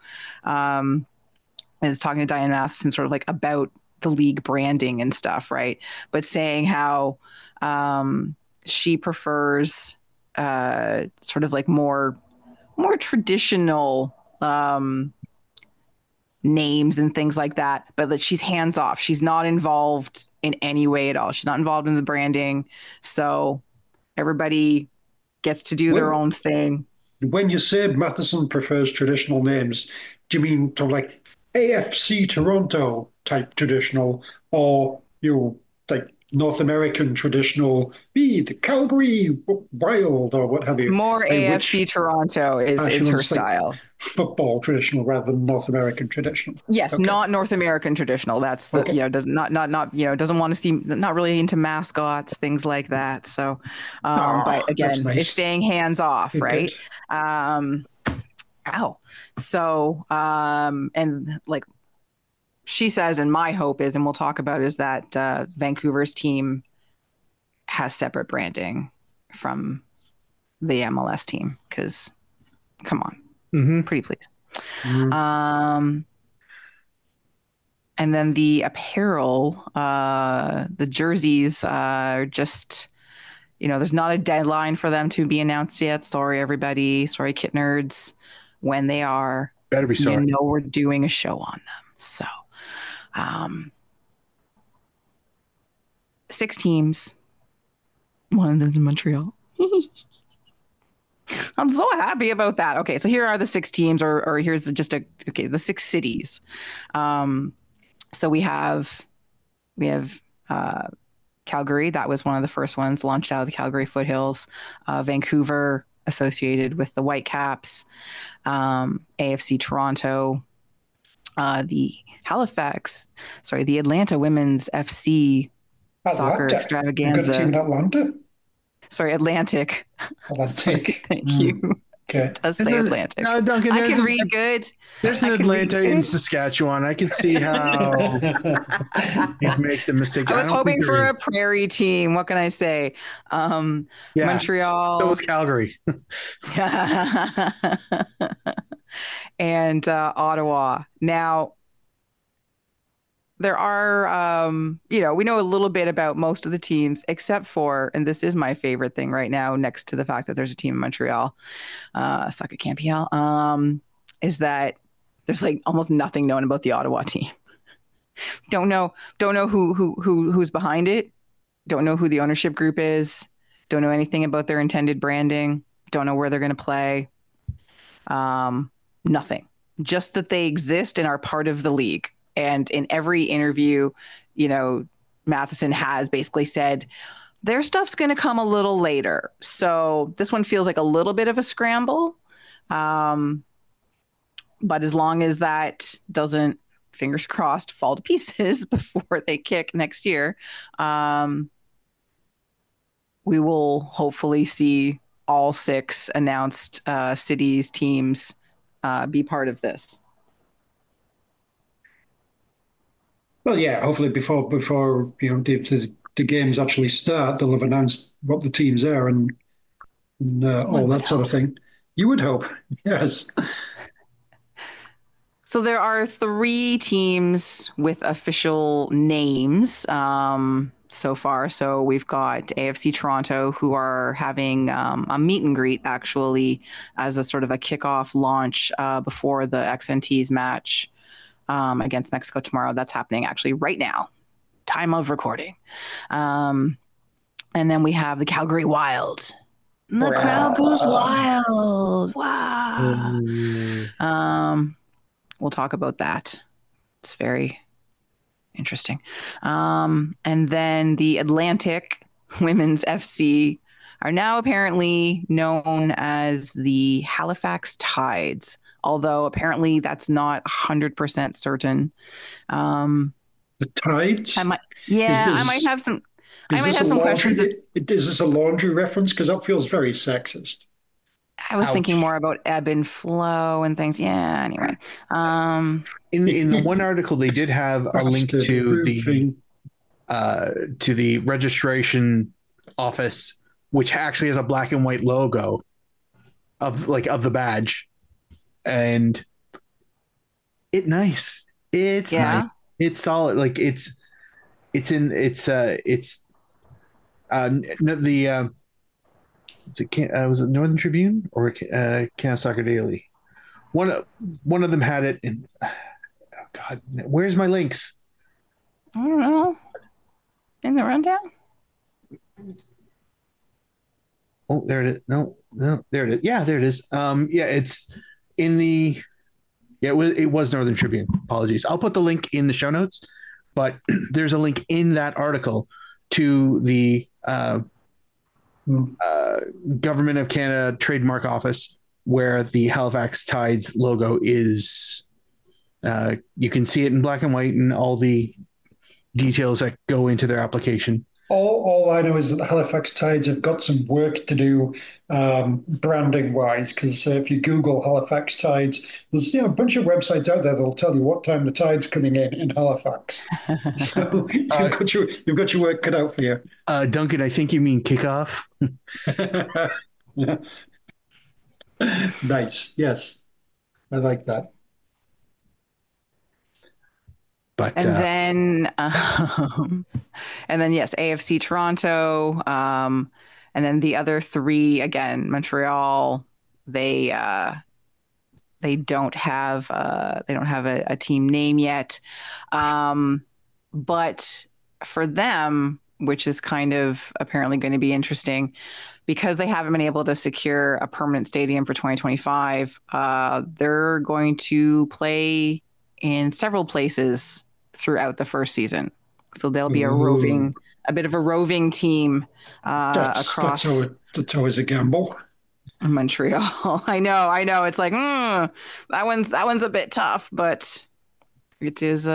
is talking to Diane Matheson sort of like about the league branding and stuff, right? But saying how she prefers sort of like more traditional names and things like that, but that she's hands off. She's not involved in any way at all. She's not involved in the branding. So everybody gets to do their own thing. When you said Matheson prefers traditional names, do you mean to like AFC Toronto type traditional, or like North American traditional, be the Calgary Wild or what have you? More AFC Toronto is her style. Like football traditional rather than North American traditional. Yes, okay. Not North American traditional. That's the does not doesn't want to see, not really into mascots, things like that. So, but again, nice. It's staying hands off, right? So, and like she says, and my hope is, and we'll talk about it, is that Vancouver's team has separate branding from the MLS team. Because, come on, pretty please. Mm-hmm. And then the apparel, the jerseys are just, there's not a deadline for them to be announced yet. Sorry, everybody. Sorry, Kit Nerds. When they are, better be sorry. We're doing a show on them. So, 6 teams. One of them's in Montreal. I'm so happy about that. Okay, so here are the 6 teams, or here's just the 6 cities. So we have Calgary. That was one of the first ones launched out of the Calgary foothills. Vancouver, associated with the Whitecaps. AFC Toronto. The Atlanta Women's FC Soccer Extravaganza. Team in Atlanta? Sorry, Atlantic. Sorry, thank you. Okay. It does say Atlantic. Duncan, I can read good. There's an Atlanta in Saskatchewan. I can see how you'd make the mistake. I was hoping for a prairie team. What can I say? Montreal. So was Calgary. And Ottawa. Now, there are, we know a little bit about most of the teams, except for, and this is my favorite thing right now, next to the fact that there's a team in Montreal, suck at Campiel, is that there's like almost nothing known about the Ottawa team. Don't know who's behind it. Don't know who the ownership group is. Don't know anything about their intended branding. Don't know where they're going to play. Nothing. Just that they exist and are part of the league. And in every interview, Matheson has basically said their stuff's going to come a little later. So this one feels like a little bit of a scramble. But as long as that doesn't, fingers crossed, fall to pieces before they kick next year, we will hopefully see all 6 announced cities, teams be part of this. Well, yeah, hopefully before the games actually start, they'll have announced what the teams are and all that sort of thing. You would hope, yes. So there are 3 teams with official names so far. So we've got AFC Toronto, who are having a meet and greet, actually, as a sort of a kickoff launch before the XNT's match against Mexico tomorrow. That's happening actually right now, time of recording. And then we have the Calgary Wild. The crowd goes wild. Wow. We'll talk about that. It's very interesting. And then the Atlantic Women's FC are now apparently known as the Halifax Tides, although apparently that's not 100% certain. The Tides? I might have some questions. Is this a laundry reference? Because that feels very sexist. I was thinking more about ebb and flow and things. Yeah. Anyway, in the one article, they did have a link to the registration office, which actually has a black and white logo of the badge, and it's nice. It's nice. It's solid. Like was it Northern Tribune or Canada Soccer Daily? One of them had it in. Oh God, where's my links? I don't know. In the rundown. Oh, there it is. No, there it is. Yeah, there it is. It's in the. Yeah, it was Northern Tribune. Apologies. I'll put the link in the show notes, but there's a link in that article to the Government of Canada Trademark Office, where the Halifax Tides logo is. You can see it in black and white and all the details that go into their application. All I know is that the Halifax Tides have got some work to do branding wise, because if you Google Halifax Tides, there's a bunch of websites out there that'll tell you what time the tide's coming in Halifax. So you've got your work cut out for you. Duncan, I think you mean kickoff. Nice. Yes. I like that. But and then yes, AFC Toronto, and then the other 3 again, Montreal. They don't have a team name yet, but for them, which is kind of apparently going to be interesting, because they haven't been able to secure a permanent stadium for 2025. They're going to play in several places throughout the first season. So there'll be a bit of a roving team across. That's always a gamble. Montreal. I know. It's like, that one's a bit tough, but it is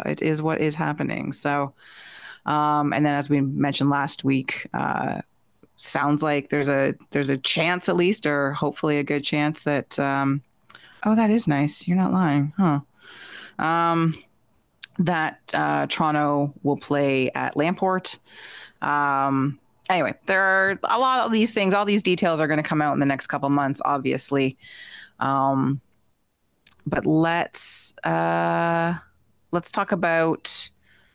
what is happening. So, and then as we mentioned last week, sounds like there's a chance, at least, or hopefully a good chance that oh, that is nice. You're not lying, huh? That Toronto will play at Lamport. Anyway, there are a lot of these things. All these details are going to come out in the next couple months, obviously. But let's talk about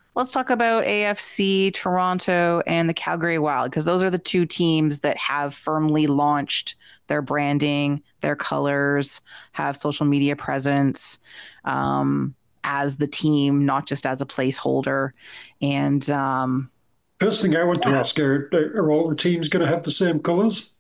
AFC Toronto and the Calgary Wild, because those are the two teams that have firmly launched their branding, their colors, have social media presence as the team, not just as a placeholder. And first thing I want to ask, are all the teams going to have the same colors?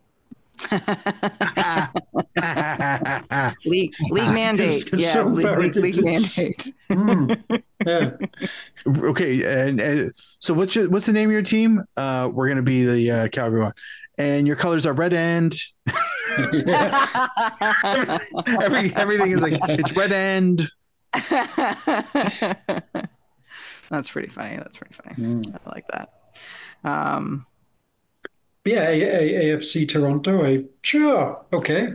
league mandate. Yeah, league mandate. Yeah. Okay, and so what's the name of your team? We're gonna be the Calgary Wild, and your colors are red and everything is like it's red and. That's pretty funny. I like that. Yeah, AFC Toronto. Sure, okay.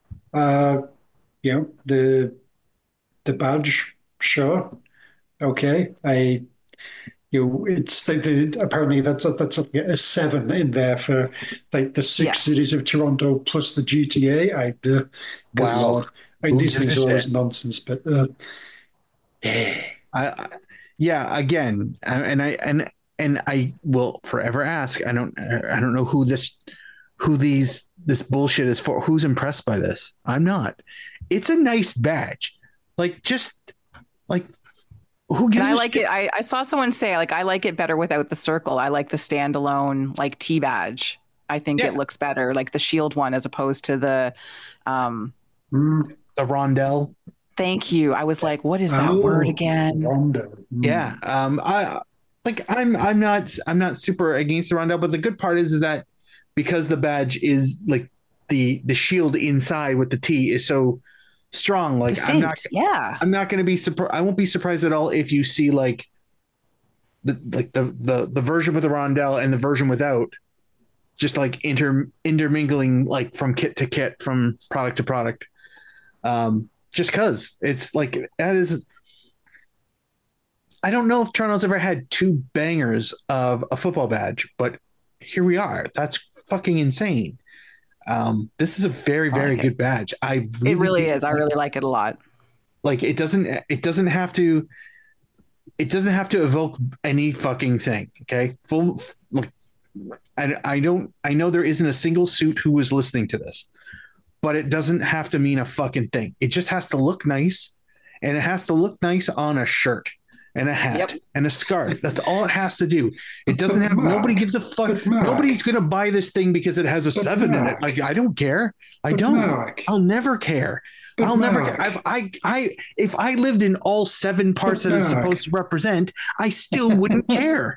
The badge, sure, okay. It's apparently that's a 7 in there for like the 6 cities of Toronto plus the GTA. Wow. These things are always nonsense, but again, and I will forever ask. I don't know who this bullshit is for. Who's impressed by this? I'm not. It's a nice badge. Like, just like, who gives? And I like it. I saw someone say, like, I like it better without the circle. I like the standalone, like, T badge. I think it looks better, like the shield one, as opposed to the rondelle. Thank you. I was like, what is that word again? Rondelle. Yeah. I'm not super against the rondelle, but the good part is that because the badge is like the shield inside with the T is so strong, like distinct. I'm not going to be surprised. I won't be surprised at all if you see like the version with the rondelle and the version without, just like intermingling, like from kit to kit, from product to product. Just because it's like, that is, I don't know if Toronto's ever had 2 bangers of a football badge, but here we are. That's fucking insane. This is a very, very good badge. It really is. I really like it a lot. Like, it doesn't have to evoke any fucking thing. Okay. I know there isn't a single suit who is listening to this, but it doesn't have to mean a fucking thing. It just has to look nice, and it has to look nice on a shirt and a hat and a scarf. That's all it has to do. It doesn't have, nobody gives a fuck. Nobody's going to buy this thing because it has a 7 in it. Like, I don't care. I'll never care. I'll never care. If I lived in all 7 parts that it's supposed to represent, I still wouldn't care.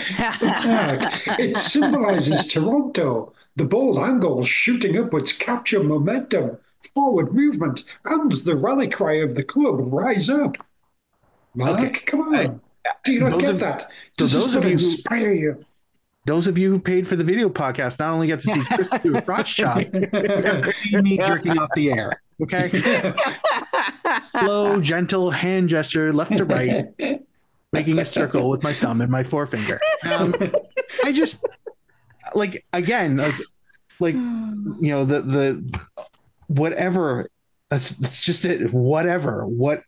It symbolizes Toronto. The bold angles shooting upwards capture momentum, forward movement, and the rally cry of the club, rise up. Mark, come on. Do you not get that? Does those of you inspire you? Those of you who paid for the video podcast not only get to see Chris do a crotch chop, you get to see me jerking off the air. Okay? Slow, gentle hand gesture, left to right, making a circle with my thumb and my forefinger. I just, like, again, like the whatever. That's just it. Whatever.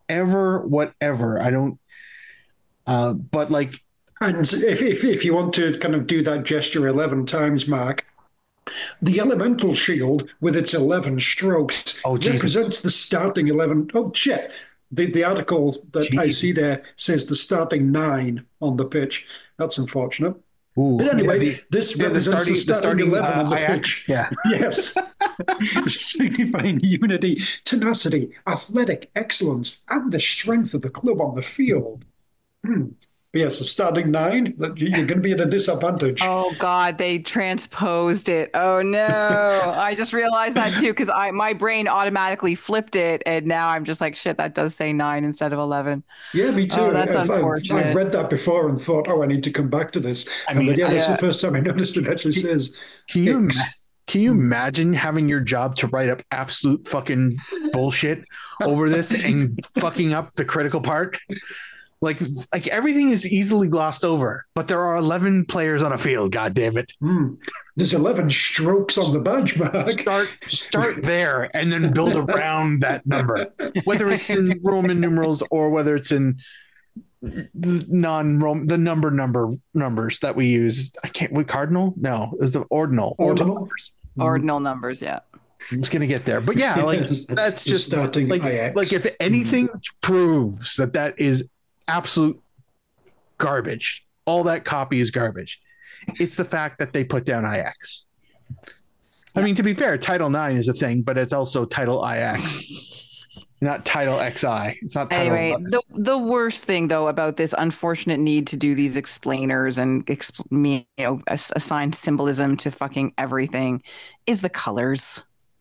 I don't. But like, and if you want to kind of do that gesture 11 times, Mark, the elemental shield with its 11 strokes represents the starting 11. Oh shit! The article that I see there says the starting 9 on the pitch. That's unfortunate. Ooh, but anyway, this represents the starting 11 on the pitch. Yeah. Yes. Signifying unity, tenacity, athletic excellence, and the strength of the club on the field. But yes, the starting 9, you're going to be at a disadvantage. Oh God, they transposed it. Oh no. I just realized that too, because my brain automatically flipped it, and now I'm just like, shit, that does say 9 instead of 11. Yeah, me too. Oh, that's unfortunate. I've read that before and thought, I need to come back to this. That's the first time I noticed it actually says. Can you imagine having your job to write up absolute fucking bullshit over this and fucking up the critical part? Like everything is easily glossed over, but there are 11 players on a field. God damn it! There's 11 strokes on the badge mark. Start there, and then build around that number, whether it's in Roman numerals or whether it's in the numbers that we use. Cardinal? No, it was the ordinal numbers. Ordinal numbers, yeah. I'm just gonna get there, but yeah, that's just like if anything proves that is absolute garbage. All that copy is garbage. It's the fact that they put down IX. I mean, to be fair, Title IX is a thing, but it's also Title IX, not Title XI. It's not Title. Anyway, the worst thing though about this unfortunate need to do these explainers and assign symbolism to fucking everything is the colors.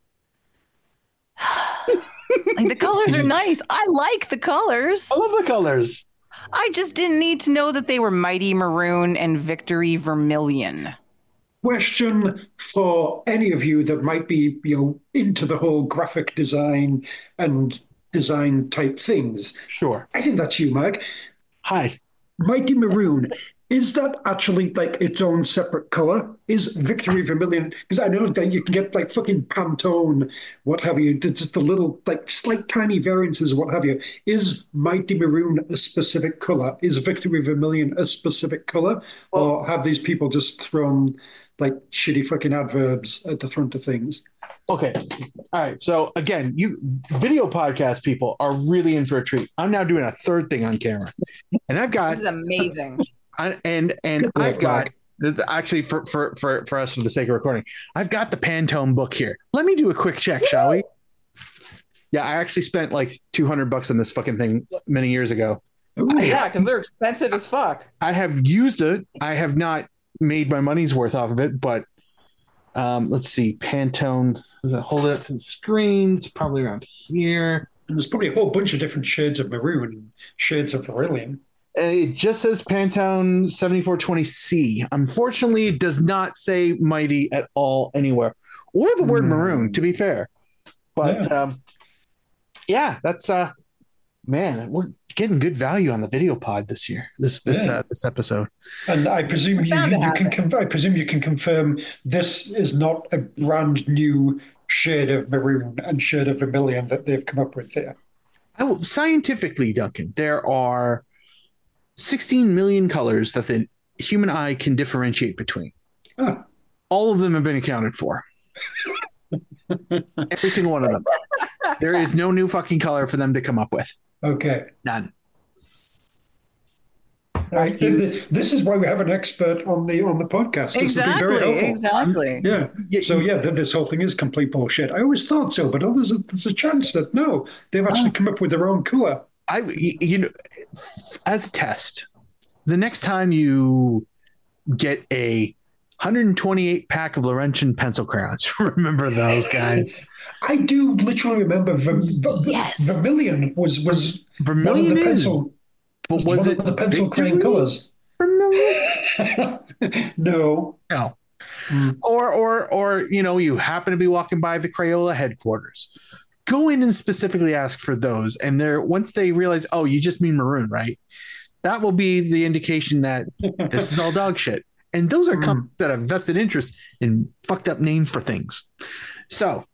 Like, the colors are nice. I like the colors. I love the colors. I just didn't need to know that they were Mighty Maroon and Victory Vermilion. Question for any of you that might be, into the whole graphic design and design type things. Sure. I think that's you, Mark. Hi. Mighty Maroon. Is that actually like its own separate color? Is Victory Vermilion? Because I know that you can get like fucking Pantone, what have you, just the little like slight tiny variances, what have you. Is Mighty Maroon a specific color? Is Victory Vermilion a specific color? Or have these people just thrown like shitty fucking adverbs at the front of things? Okay. All right. So again, you video podcast people are really in for a treat. I'm now doing a third thing on camera. And I've got... This is amazing. And I've got actually for us for the sake of recording, I've got the Pantone book here. Let me do a quick check, shall we? Yeah, I actually spent like $200 on this fucking thing many years ago. Yeah, because they're expensive as fuck. I have used it. I have not made my money's worth off of it, but let's see, Pantone. Hold it up to the screen. It's probably around here. And there's probably a whole bunch of different shades of maroon and shades of beryllium. It just says Pantone 7420C. Unfortunately, it does not say Mighty at all anywhere, or the word maroon, to be fair. But that's man, we're getting good value on the video pod this year. This episode. And I presume you can confirm this is not a brand new shade of maroon and shade of vermilion that they've come up with there. Scientifically, Duncan, there are 16 million colors that the human eye can differentiate between. All of them have been accounted for. Every single one of them. There is no new fucking color for them to come up with. Okay. None. Right. This is why we have an expert on the podcast. Exactly. This will be very helpful. Exactly. Yeah. So this whole thing is complete bullshit. I always thought so, but there's a chance that no, they've actually come up with their own color. As a test, the next time you get a 128 pack of Laurentian pencil crayons, remember those guys? I do literally remember Vermilion was Vermilion one of the is. pencil. But was it the pencil crayon colors? Vermilion? No. Or you happen to be walking by the Crayola headquarters. Go in and specifically ask for those. And once they realize, oh, you just mean maroon, right? That will be the indication that this is all dog shit. And those are companies that have vested interest in fucked up names for things. So,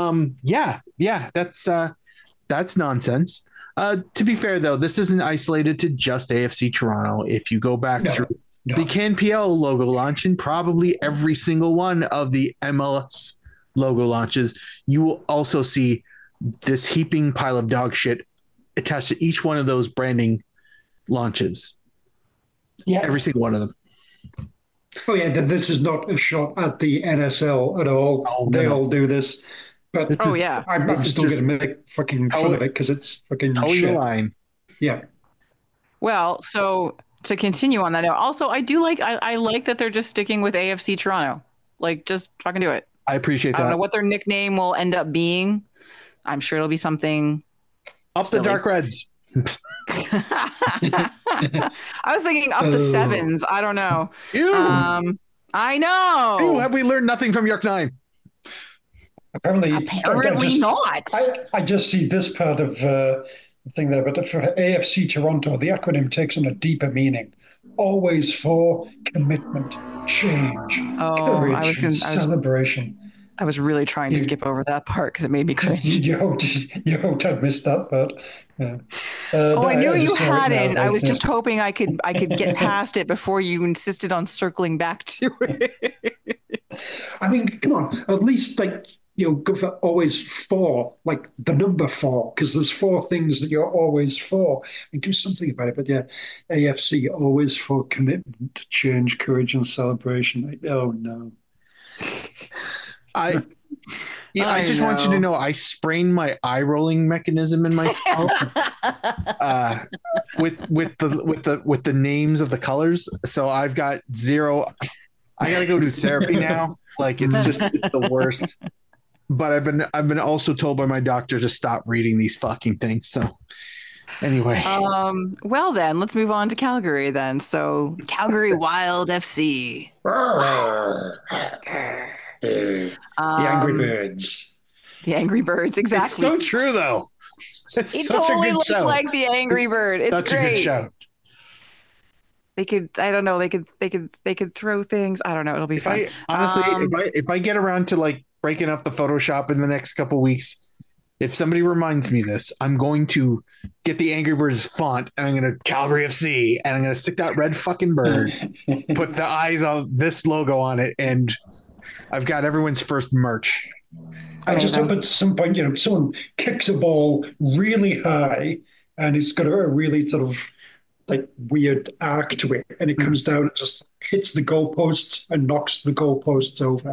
that's nonsense. To be fair, though, this isn't isolated to just AFC Toronto. If you go back through the CanPL logo launch and probably every single one of the MLS logo launches, you will also see this heaping pile of dog shit attached to each one of those branding launches. Yeah. Every single one of them. Oh, yeah. This is not a shot at the NSL at all. Oh, they all do this. But I'm still going to make fucking fun of it because it's fucking shit. Line. Yeah. Well, so to continue on that note, also, I like that they're just sticking with AFC Toronto. Like, just fucking do it. I appreciate that. I don't know what their nickname will end up being. I'm sure it'll be something Up silly. The Dark Reds. I was thinking up the sevens. I don't know. Ew. I know. Ew, have we learned nothing from York 9? Apparently not. I just see this part of the thing there, but for AFC Toronto, the acronym takes on a deeper meaning. Always for commitment, change, courage, and celebration. I was really trying to skip over that part because it made me cringe. You hoped I'd missed that part. Yeah. I knew you hadn't. I was just hoping I could get past it before you insisted on circling back to it. I mean, come on, at least go for always for, like the number 4, because there's 4 things that you're always for, and do something about it. But yeah, AFC, always for commitment, change, courage, and celebration. Oh no. I just want you to know I sprained my eye rolling mechanism in my skull with the names of the colors. So I've got 0. I got to go do therapy now. Like it's the worst. But I've been also told by my doctor to stop reading these fucking things. So anyway, well then let's move on to Calgary then. So Calgary Wild FC. The Angry Birds. The Angry Birds, exactly. It's so true, though. It totally looks like the Angry Bird. It's such great. A good shout. They could, I don't know. They could throw things. I don't know. It'll be fun. If I get around to like breaking up the Photoshop in the next couple weeks, if somebody reminds me this, I'm going to get the Angry Birds font and I'm going to Calgary FC and I'm going to stick that red fucking bird, put the eyes of this logo on it, and I've got everyone's first merch. I just hope at some point, someone kicks a ball really high and it's got a really sort of like weird arc to it, and it comes down and just hits the goalposts and knocks the goalposts over.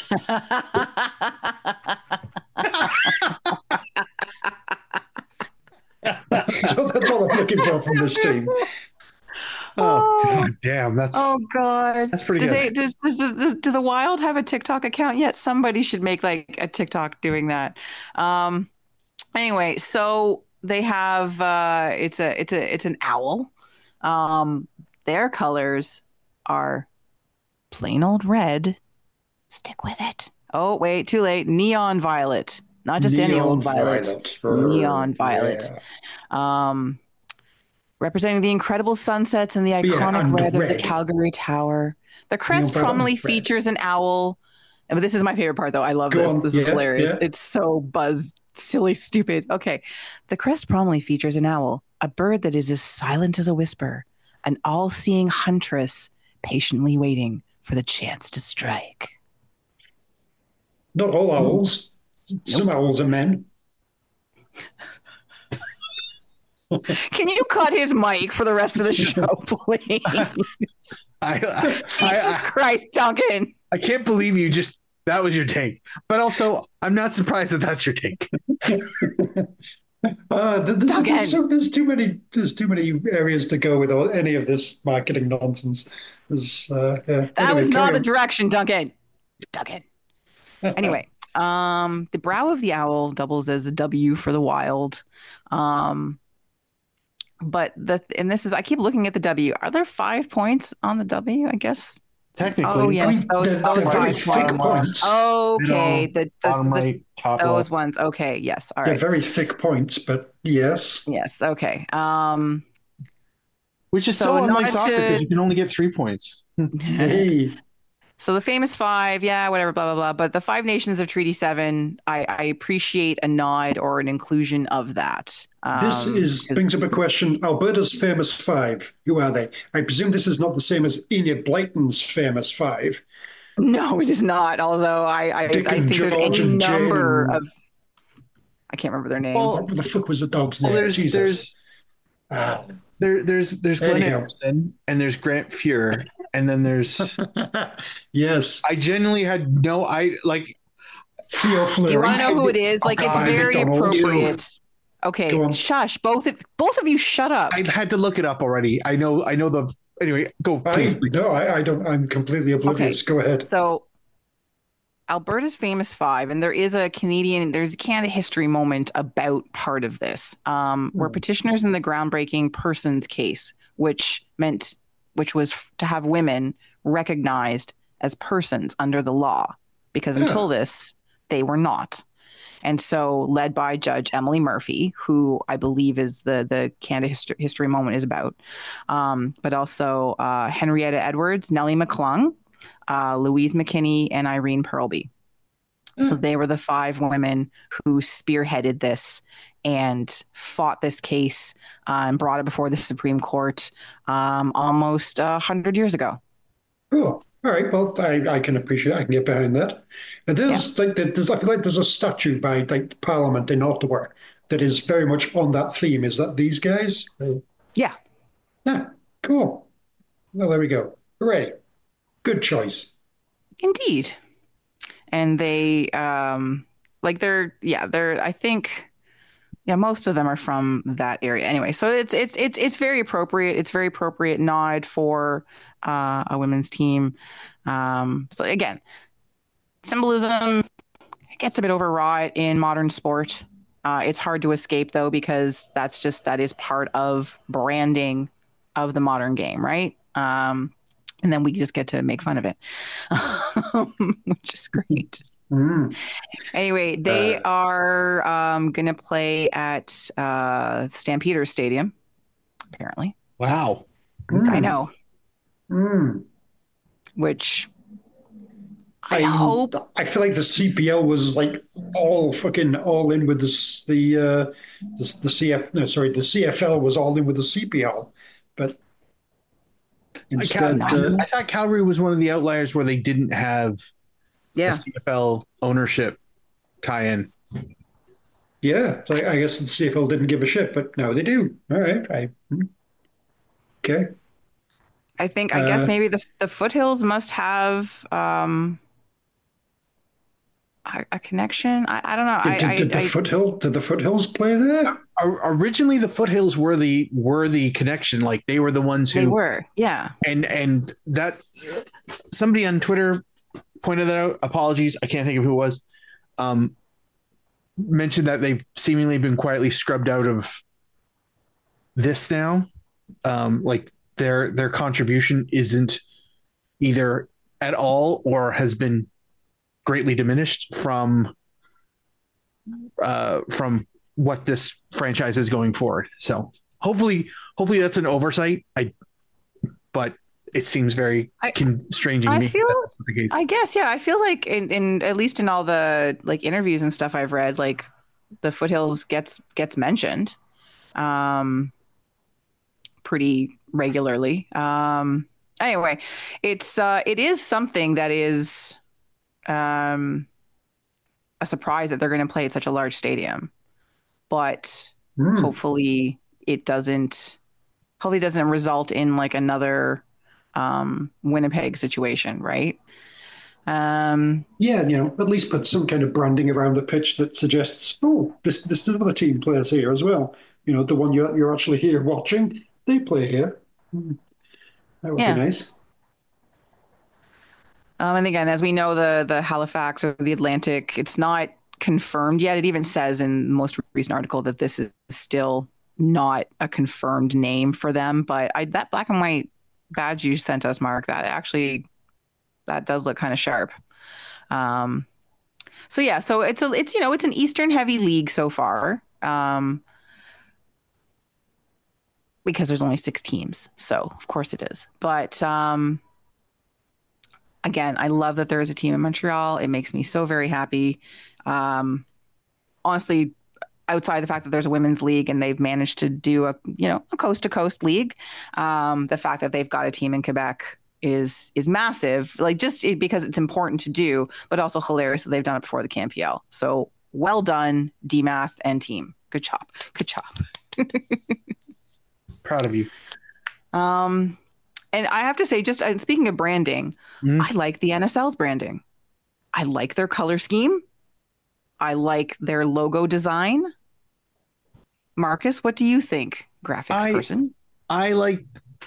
So that's all I'm looking for from this team. Oh god damn, that's pretty good. Does the Wild have a TikTok account yet? Somebody should make like a TikTok doing that. Anyway, so they have it's an owl. Their colors are plain old red. Stick with it. Oh wait, too late. Neon violet, not just any old violet. Neon violet. Yeah. Representing the incredible sunsets and the iconic red of the Calgary Tower. The crest prominently features an owl. But this is my favorite part, though. I love this. This is hilarious. Yeah. It's so buzz, silly, stupid. Okay. The crest prominently features an owl, a bird that is as silent as a whisper, an all-seeing huntress patiently waiting for the chance to strike. Not all owls. Some owls are men. Can you cut his mic for the rest of the show, please? Jesus Christ, Duncan. I can't believe that was your take. But also, I'm not surprised that that's your take. There's too many areas to go with any of this marketing nonsense. That was not the direction, Duncan. Anyway, the brow of the owl doubles as a W for the Wild. But I keep looking at the W. Are there 5 points on the W? I guess technically. Oh yes, those 5 thick points. Okay, the bottom right, top those left. ones. Okay, yes, all right. They're very thick points, but yes. Yes, okay. Which is so unlike soccer because you can only get 3 points. Hey. So the famous 5, yeah, whatever, blah, blah, blah. But the 5 nations of Treaty 7, I appreciate a nod or an inclusion of that. This brings up a question. Alberta's famous 5, who are they? I presume this is not the same as Enid Blyton's famous 5. No, it is not. Although I think there's any number of... I can't remember their name. Well, what the fuck was the dog's name? There's Glenn Anderson and there's Grant Fuhr and then there's yes. I genuinely had Theo Fleury. Do you want to know who it is? Like it's very appropriate. Okay, shush. Both of you shut up. I had to look it up already. I know the anyway, go please. No, I don't. I'm completely oblivious. Okay. Go ahead. So Alberta's famous five, and there's a Canada history moment about part of this, were petitioners in the groundbreaking persons case, which was to have women recognized as persons under the law, because until this, they were not. And so, led by Judge Emily Murphy, who I believe is the Canada history moment is about, but also Henrietta Edwards, Nellie McClung, Louise McKinney, and Irene Pearlby. So they were the five women who spearheaded this and fought this case and brought it before the Supreme Court almost 100 years ago. Cool. All right. Well, I can appreciate. I can get behind that. And I feel like there's a statue by Parliament in Ottawa that is very much on that theme. Is that these guys? Yeah. Yeah. Cool. Well, there we go. Hooray. Good choice. Indeed. And they I think most of them are from that area anyway. So it's very appropriate. It's very appropriate nod for a women's team. So again, symbolism gets a bit overwrought in modern sport. It's hard to escape though, because that is part of branding of the modern game, right? And then we just get to make fun of it, which is great. Anyway, they are going to play at Stampeders Stadium, apparently. Wow. I know. Which I hope. I feel like the CPL was all in with the CFL was all in with the CPL, but. Instead, I thought Calgary was one of the outliers where they didn't have the CFL ownership tie-in. Yeah, so I guess the CFL didn't give a shit, but now they do. All right, okay. I guess maybe the Foothills must have a connection. I don't know. Did the Foothills play there? Originally, the Foothills were the connection. Like they were the ones who were, yeah. And that somebody on Twitter pointed that out. Apologies, I can't think of who it was. Mentioned that they've seemingly been quietly scrubbed out of this now. Like their contribution isn't either at all or has been greatly diminished from what this franchise is going forward. So hopefully that's an oversight. But it seems very strange to me. I guess, yeah. I feel like in at least in all the interviews and stuff I've read, the Foothills gets mentioned pretty regularly. Anyway, it is something that is a surprise that they're going to play at such a large stadium, but hopefully it doesn't result in another Winnipeg situation, right? At least put some kind of branding around the pitch that suggests, this is another team plays here as well. The one you're actually here watching, they play here. That would be nice. And again, as we know, the Halifax or the Atlantic, it's not confirmed yet. It even says in the most recent article that this is still not a confirmed name for them. But that black and white badge you sent us, Mark, that does look kind of sharp. So it's an Eastern heavy league so far, because there's only 6 teams. So of course it is. But again, I love that there is a team in Montreal. It makes me so very happy. Honestly, outside the fact that there's a women's league and they've managed to do a coast to coast league, the fact that they've got a team in Quebec is massive. Because it's important to do, but also hilarious that they've done it before the CanPL. So well done, DMath and team. Good job. Good job. Proud of you. And I have to say, just speaking of branding, I like the NSL's branding. I like their color scheme. I like their logo design. Marcus, what do you think, graphics person? I like.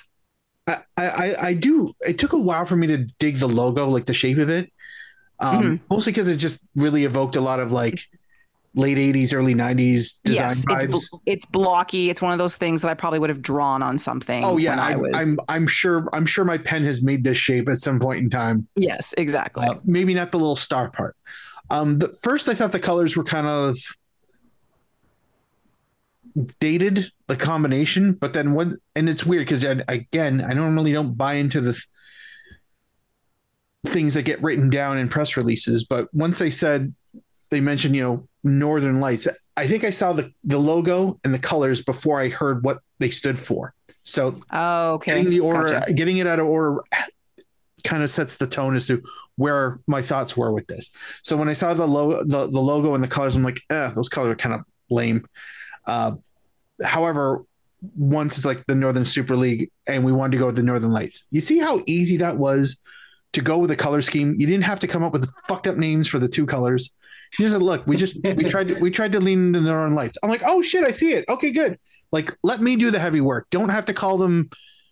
I do. It took a while for me to dig the logo, like the shape of it. Mostly because it just really evoked a lot of like late 80s, early 90s design vibes. It's blocky. It's one of those things that I probably would have drawn on something. Oh yeah, I'm sure my pen has made this shape at some point in time. Yes, exactly. Maybe not the little star part. First I thought the colors were kind of dated, the combination, but then and it's weird because again, I normally don't buy into the things that get written down in press releases, but once they mentioned, Northern Lights, I think I saw the logo and the colors before I heard what they stood for. So getting the order, gotcha. Getting it out of order kind of sets the tone as to where my thoughts were with this. So when I saw the logo and the colors, I'm like, those colors are kind of lame. However, once it's like the Northern Super League and we wanted to go with the Northern Lights, you see how easy that was to go with a color scheme. You didn't have to come up with fucked up names for the two colors. You just said, look, we tried to lean into the Northern Lights. I'm like, oh shit, I see it. Okay, good. Like, let me do the heavy work. Don't have to call them,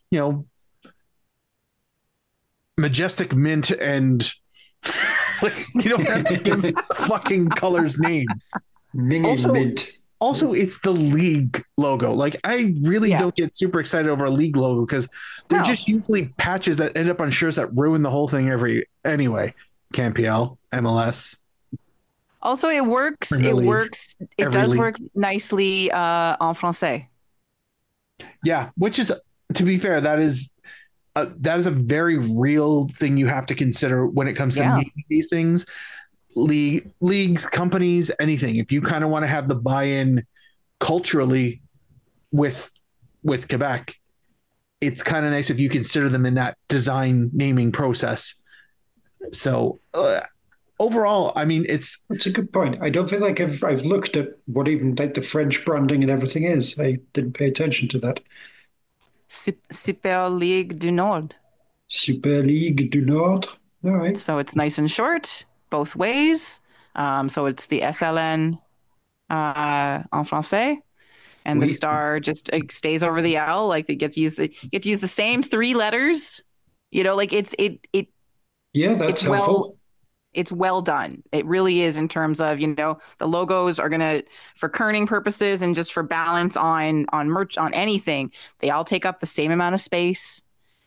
Majestic Mint and like, you don't have to give fucking colors names. Mint. Also, it's the league logo. Like, I really don't get super excited over a league logo because they're just usually patches that end up on shirts that ruin the whole thing anyway. CanPL, MLS. Also, it works. It works. It does work nicely en français. Yeah, which is, to be fair, that is a very real thing you have to consider when it comes to making these things. Leagues, companies, anything. If you kind of want to have the buy-in culturally with Quebec, it's kind of nice if you consider them in that design naming process. So overall, I mean, that's a good point. I don't feel like I've looked at what even like the French branding and everything is. I didn't pay attention to that. Super Ligue du Nord. Super Ligue du Nord. All right. So it's nice and short both ways. So it's the SLN en français, and the star just stays over the L. Like they get to use the same three letters. Like it's that's helpful. It's well done. It really is, in terms of, the logos are gonna, for kerning purposes and just for balance on merch, on anything, they all take up the same amount of space.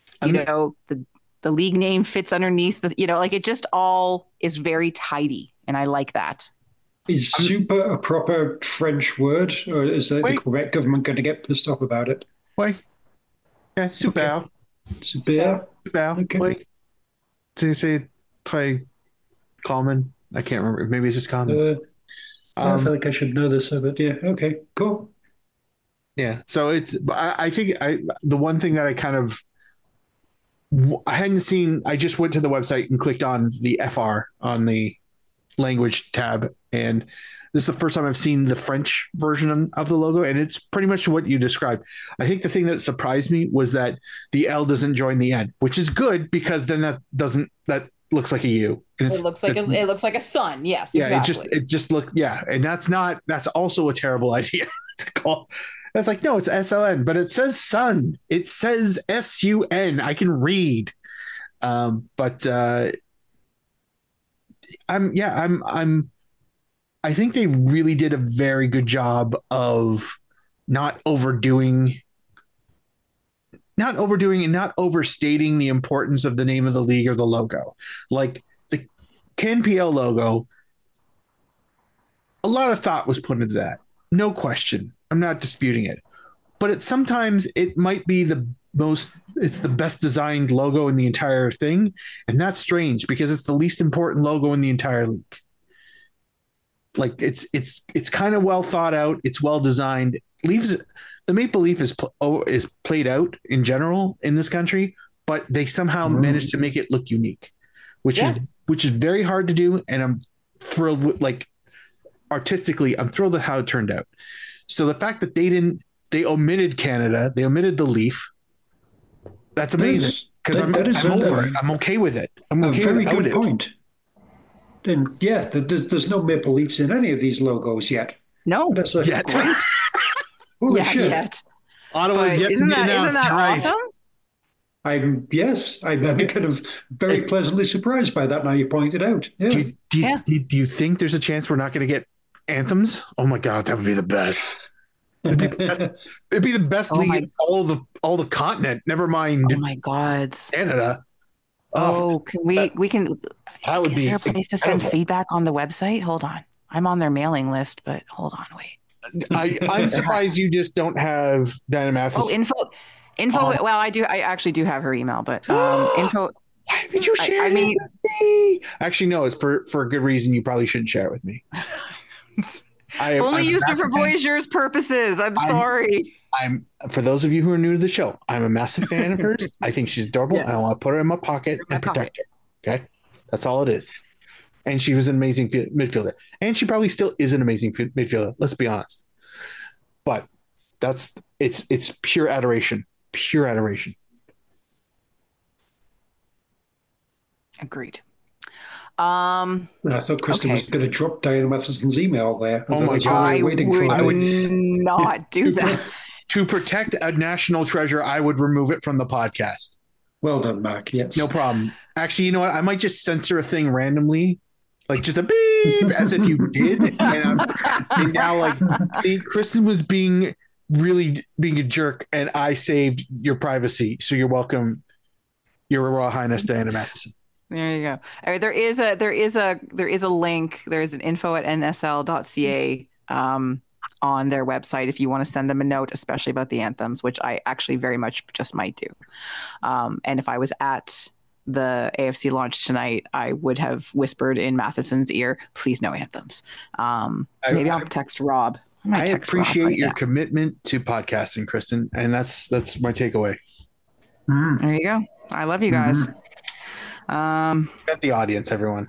The league name fits underneath like it just all is very tidy, and I like that. Is super a proper French word, or is the Quebec government going to get pissed off about it? Wait. Yeah, super. Okay. Super. Okay. Wait. Did you say très common? I can't remember. Maybe it's just common. I feel like I should know this, but yeah. Okay, cool. Yeah. So I think the one thing that I hadn't seen, I just went to the website and clicked on the FR on the language tab. And this is the first time I've seen the French version of the logo. And it's pretty much what you described. I think the thing that surprised me was that the L doesn't join the N, which is good because then that looks like a U. And it looks like a sun. Yes. Yeah. Exactly. It just looked. Yeah. And that's also a terrible idea to call. It's like, no, it's SLN, but it says sun. It says SUN. I can read. I think they really did a very good job of not overdoing and not overstating the importance of the name of the league or the logo. Like the CanPL logo, a lot of thought was put into that. No question. I'm not disputing it, but sometimes it might be it's the best designed logo in the entire thing. And that's strange because it's the least important logo in the entire league. Like it's kind of well thought out. It's well designed. The Maple Leaf is played out in general in this country, but they somehow managed to make it look unique, which is very hard to do. And I'm thrilled with, artistically, I'm thrilled at how it turned out. So the fact that they omitted Canada, they omitted the leaf. That's amazing because I'm over it. I'm okay with it. I'm okay with it. Very good point. Then there's no Maple Leafs in any of these logos yet. No, that's great. yet. Ottawa's yet to be announced. Isn't that awesome? I'm kind of very pleasantly surprised by that. Now you pointed out. Yeah. Do you think there's a chance we're not going to get anthems? Oh my God, that would be the best. It'd be the best league in all the continent. Never mind. Oh my God, Canada. Can we can? That would be. Is there a place to send feedback on the website? Hold on, I'm on their mailing list, but hold on, wait. I'm surprised you just don't have Diana Matheson. Info. Well, I do. I actually do have her email, but info. Why did you share it with me? Actually, no. It's for a good reason. You probably shouldn't share it with me. Only used it for Voyager's purposes. I'm sorry. For those of you who are new to the show, I'm a massive fan of hers. I think she's adorable. Yes. I want to put her in my pocket and protect her. Okay, that's all it is. And she was an amazing midfielder, and she probably still is an amazing midfielder. Let's be honest. But it's pure adoration. Pure adoration. Agreed. I thought Kristen was going to drop Diana Matheson's email there. Oh my God! I would not do that. To protect a national treasure, I would remove it from the podcast. Well done, Mark. Yes, no problem. Actually, you know what? I might just censor a thing randomly, like just a beep, as if you did, and now like, see, Kristen was being a jerk, and I saved your privacy, so you're welcome. Your Royal Highness Diana Matheson. There you go. All right, there is a link. There is an info@nsl.ca on their website if you want to send them a note, especially about the anthems, which I actually very much just might do. And if I was at the AFC launch tonight, I would have whispered in Matheson's ear, "Please no anthems." Maybe I'll text Rob. I appreciate your commitment to podcasting, Kristen, and that's my takeaway. There you go. I love you guys. At the audience, everyone.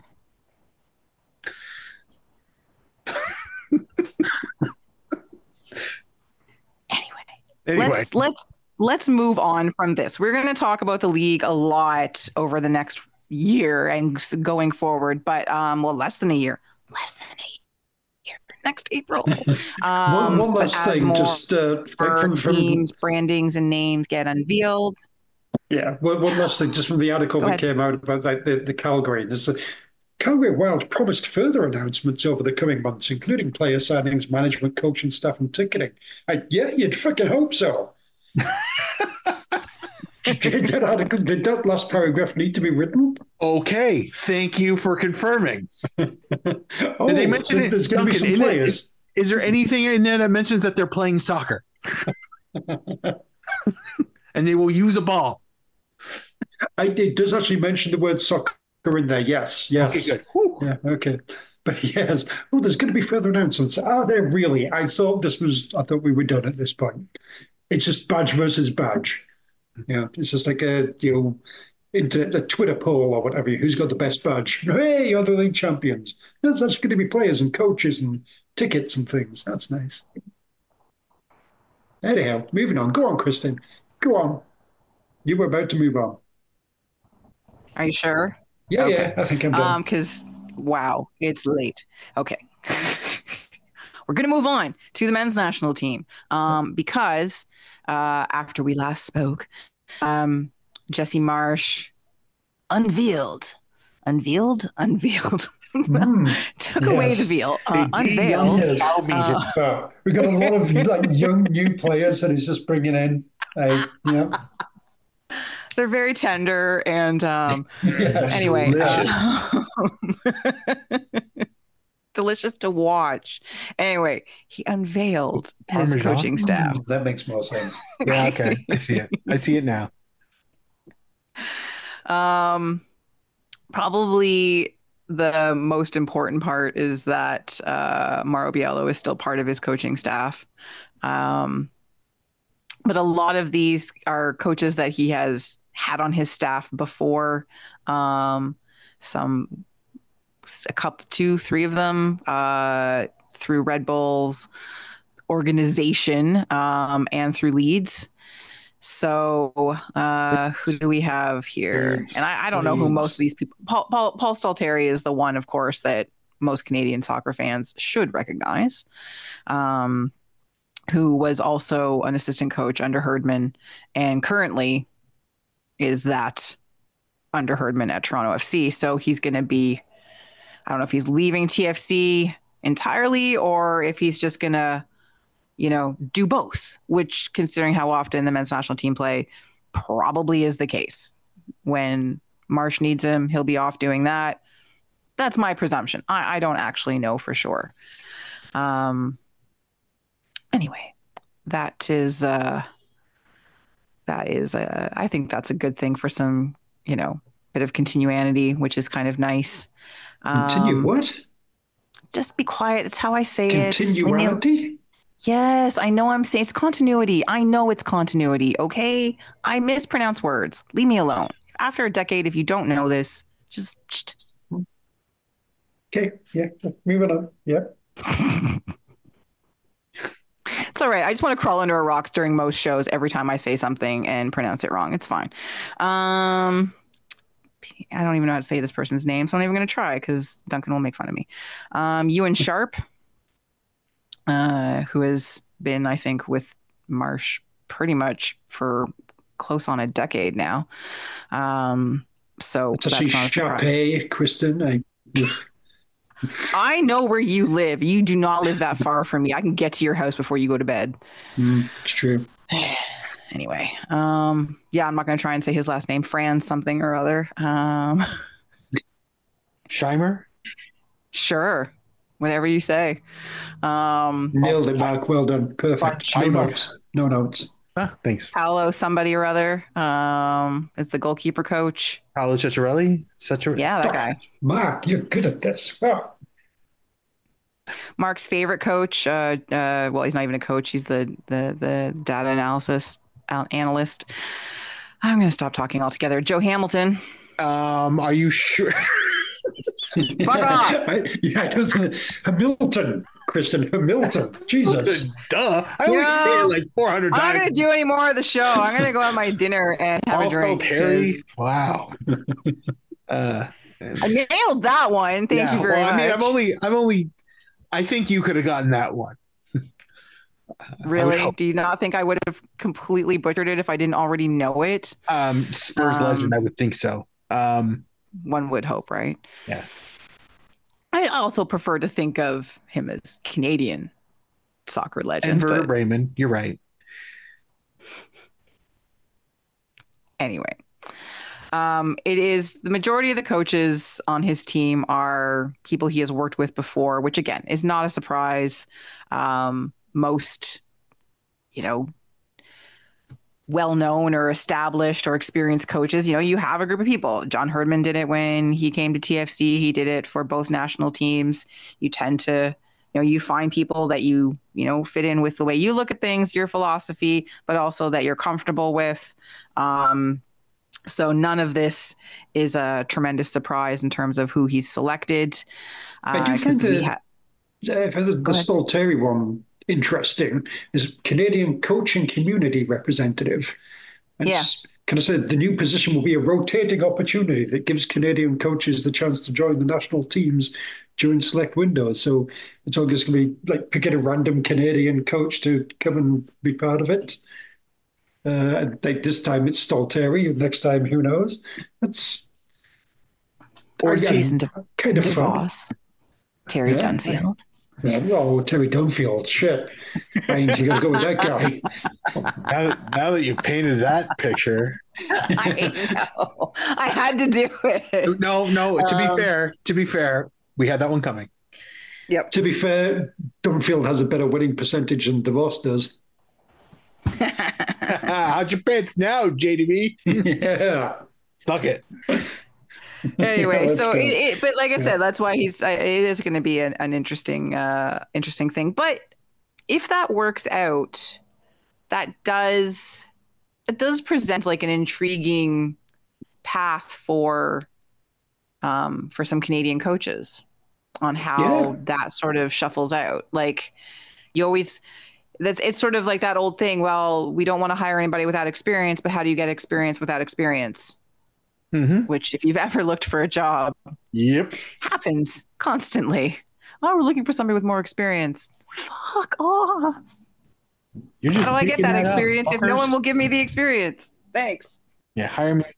Anyway, let's move on from this. We're going to talk about the league a lot over the next year and going forward, but less than a year. Next April. One last thing, just from teams, brandings, and names get unveiled. Yeah, one last thing, just from the article that came out about the Calgary. Calgary Wild promised further announcements over the coming months, including player signings, management, coaching staff, and ticketing. You'd fucking hope so. Did that last paragraph need to be written? Okay, thank you for confirming. Did they mention it? There's going to be some players. Is there anything in there that mentions that they're playing soccer? And they will use a ball. It does actually mention the word soccer in there. Yes. Okay, good. Whew. Yeah, okay. But yes, there's going to be further announcements. Are there really? I thought we were done at this point. It's just badge versus badge. Yeah, it's just like a Twitter poll or whatever. Who's got the best badge? Hey, you're the league champions. There's actually going to be players and coaches and tickets and things. That's nice. Anyhow, moving on. Go on, Kristen. Go on. You were about to move on. Are you sure? Yeah, okay. Yeah, I think I'm done. Because, wow, it's late. Okay. We're going to move on to the men's national team because after we last spoke, Jesse Marsch unveiled. Took away the veal. Unveiled. We've got a lot of young new players that he's just bringing in. They're very tender and anyway, delicious to watch. Anyway, he unveiled his coaching staff. That makes more sense. Yeah, okay. I see it. I see it now. Probably the most important part is that Mauro Biello is still part of his coaching staff. But a lot of these are coaches that he has had on his staff before. Two, three of them through Red Bull's organization and through Leeds. So who do we have here? And I don't know who most of these people. Paul Stalteri is the one, of course, that most Canadian soccer fans should recognize. who was also an assistant coach under Herdman and currently is that under Herdman at Toronto FC. So he's going to be, I don't know if he's leaving TFC entirely or if he's just going to, do both, which considering how often the men's national team play probably is the case. When Marsh needs him, he'll be off doing that. That's my presumption. I don't actually know for sure. Anyway, that is I think that's a good thing for some, bit of continuity, which is kind of nice. Continue what? Just be quiet. That's how I say it. Continuity? Yes, I know I'm saying it's continuity. I know it's continuity. Okay. I mispronounce words. Leave me alone. After a decade, if you don't know this, just. Okay. Yeah. Moving on. Yeah. It's all right. I just want to crawl under a rock during most shows every time I say something and pronounce it wrong. It's fine. I don't even know how to say this person's name, so I'm not even going to try because Duncan will make fun of me. Ewan Sharp, who has been, I think, with Marsh pretty much for close on a decade now. So that's not a surprise. Kristen. I know where you live. You do not live that far from me. I can get to your house before you go to bed. It's true. Anyway, yeah, I'm not going to try and say his last name, Franz something or other. Scheimer? Sure. Whatever you say. Nailed it, Mark. Well done. Perfect. No notes. Thanks. Paolo somebody or other is the goalkeeper coach. Paolo Ceccarelli? Yeah, that guy. Mark, you're good at this. Oh. Mark's favorite coach, well, he's not even a coach. He's the data analyst. I'm going to stop talking altogether. Joe Hamilton. Are you sure? Fuck off. Hamilton. Kristen Hamilton. Jesus. Duh. I only say it like 400 times. I'm not going to do any more of the show. I'm going to go have my dinner and have a drink. Terry. Wow. I nailed that one. Thank you very much. I mean, I think you could have gotten that one. Really? Do you not think I would have completely butchered it if I didn't already know it? Spurs legend, I would think so. One would hope, right? Yeah. I also prefer to think of him as Canadian soccer legend. And Werder Bremen, you're right. Anyway, it is the majority of the coaches on his team are people he has worked with before, which again is not a surprise. Most, well-known or established or experienced coaches, you have a group of people. John Herdman did it when he came to TFC. He did it for both national teams. You tend to, you find people that you fit in with the way you look at things, your philosophy, but also that you're comfortable with. So none of this is a tremendous surprise in terms of who he's selected. I do think the Stalteri one interesting is Canadian coaching community representative. And kind of said the new position will be a rotating opportunity that gives Canadian coaches the chance to join the national teams during select windows. So it's all just going to be like picking a random Canadian coach to come and be part of it. Like this time it's Stalteri, next time who knows? That's season kind of fun. Terry Dunfield. Oh, Terry Dunfield, shit. I mean, you got to go with that guy. Now that you've painted that picture. I know. I had to do it. No. To be fair, we had that one coming. Yep. To be fair, Dunfield has a better winning percentage than DeVos does. How'd your pants now, JDB? Yeah. Suck it. Anyway, so but like I said, that's why it is going to be an interesting thing. But if that works out, it does present like an intriguing path for some Canadian coaches on how that sort of shuffles out. Like it's sort of like that old thing. Well, we don't want to hire anybody without experience, but how do you get experience without experience? Mm-hmm. Which, if you've ever looked for a job, happens constantly. Oh, we're looking for somebody with more experience. Fuck off. You're just how do I get that experience if no one will give me the experience? Thanks. Yeah, hire me.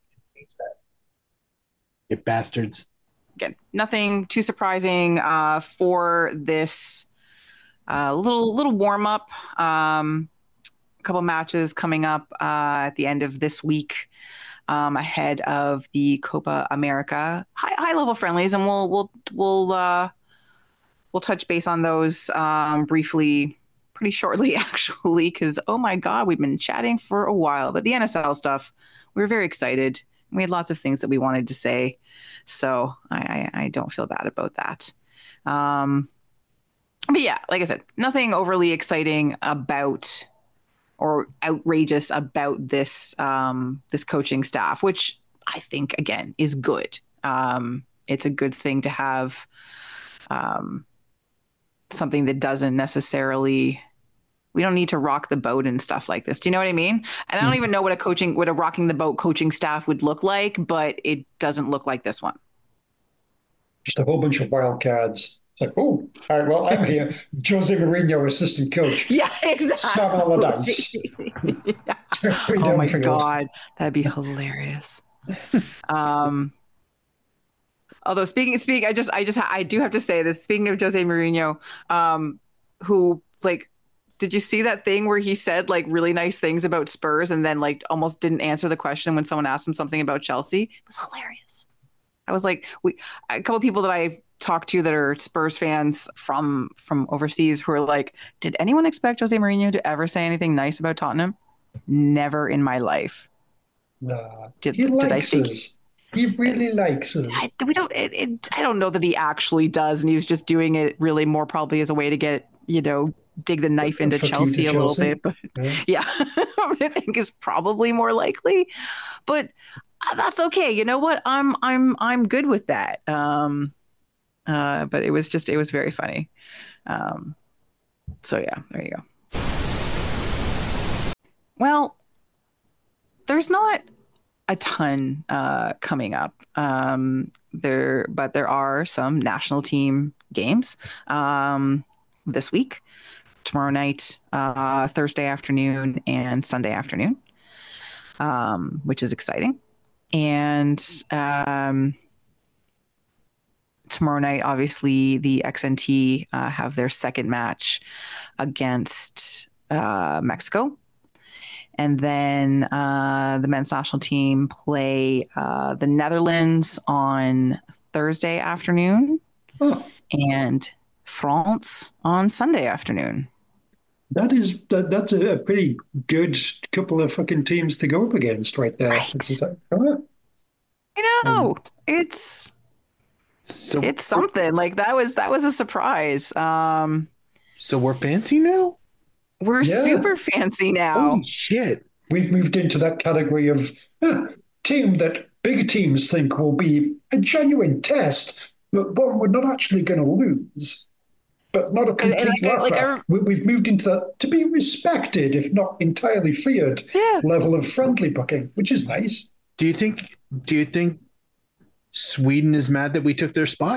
You bastards. Again, nothing too surprising for this little warm up. A couple matches coming up at the end of this week ahead of the Copa America high level friendlies, and we'll touch base on those briefly, pretty shortly actually, because oh my god, we've been chatting for a while. But the NSL stuff, we were very excited. We had lots of things that we wanted to say, so I don't feel bad about that. But yeah, like I said, nothing overly exciting about or outrageous about this this coaching staff, which I think again is good. It's a good thing to have something that doesn't necessarily. We don't need to rock the boat and stuff like this. Do you know what I mean? And I don't even know what a rocking the boat coaching staff would look like, but it doesn't look like this one. Just a whole bunch of wild cards. It's like, oh, all right, well, I'm here. Jose Mourinho, assistant coach. Yeah, exactly. Sam Allardyce. Yeah. Oh my God, that'd be hilarious. Although I do have to say this. Speaking of Jose Mourinho, who like, did you see that thing where he said like really nice things about Spurs and then like almost didn't answer the question when someone asked him something about Chelsea? It was hilarious. I was like, a couple of people that I've talked to that are Spurs fans from overseas who are like, did anyone expect Jose Mourinho to ever say anything nice about Tottenham? Never in my life. He likes us. He really likes us. I don't know that he actually does, and he was just doing it really more probably as a way to get, dig the knife into Chelsea a little bit. But yeah, I think is probably more likely. But that's okay. You know what? I'm good with that. But it was very funny. So yeah, there you go. Well, there's not a ton coming up but there are some national team games this week, tomorrow night, Thursday afternoon, and Sunday afternoon, which is exciting. And tomorrow night, obviously, the XNT have their second match against Mexico. And then the men's national team play the Netherlands on Thursday afternoon and France on Sunday afternoon. That's a pretty good couple of fucking teams to go up against right there. Right. It's like, I know. It's something. Like that was a surprise. So we're fancy now? We're super fancy now. Holy shit. We've moved into that category of team that big teams think will be a genuine test, but one we're not actually going to lose, but not a complete laugher. We've moved into that to be respected, if not entirely feared, level of friendly booking, which is nice. Do you think Sweden is mad that we took their spot?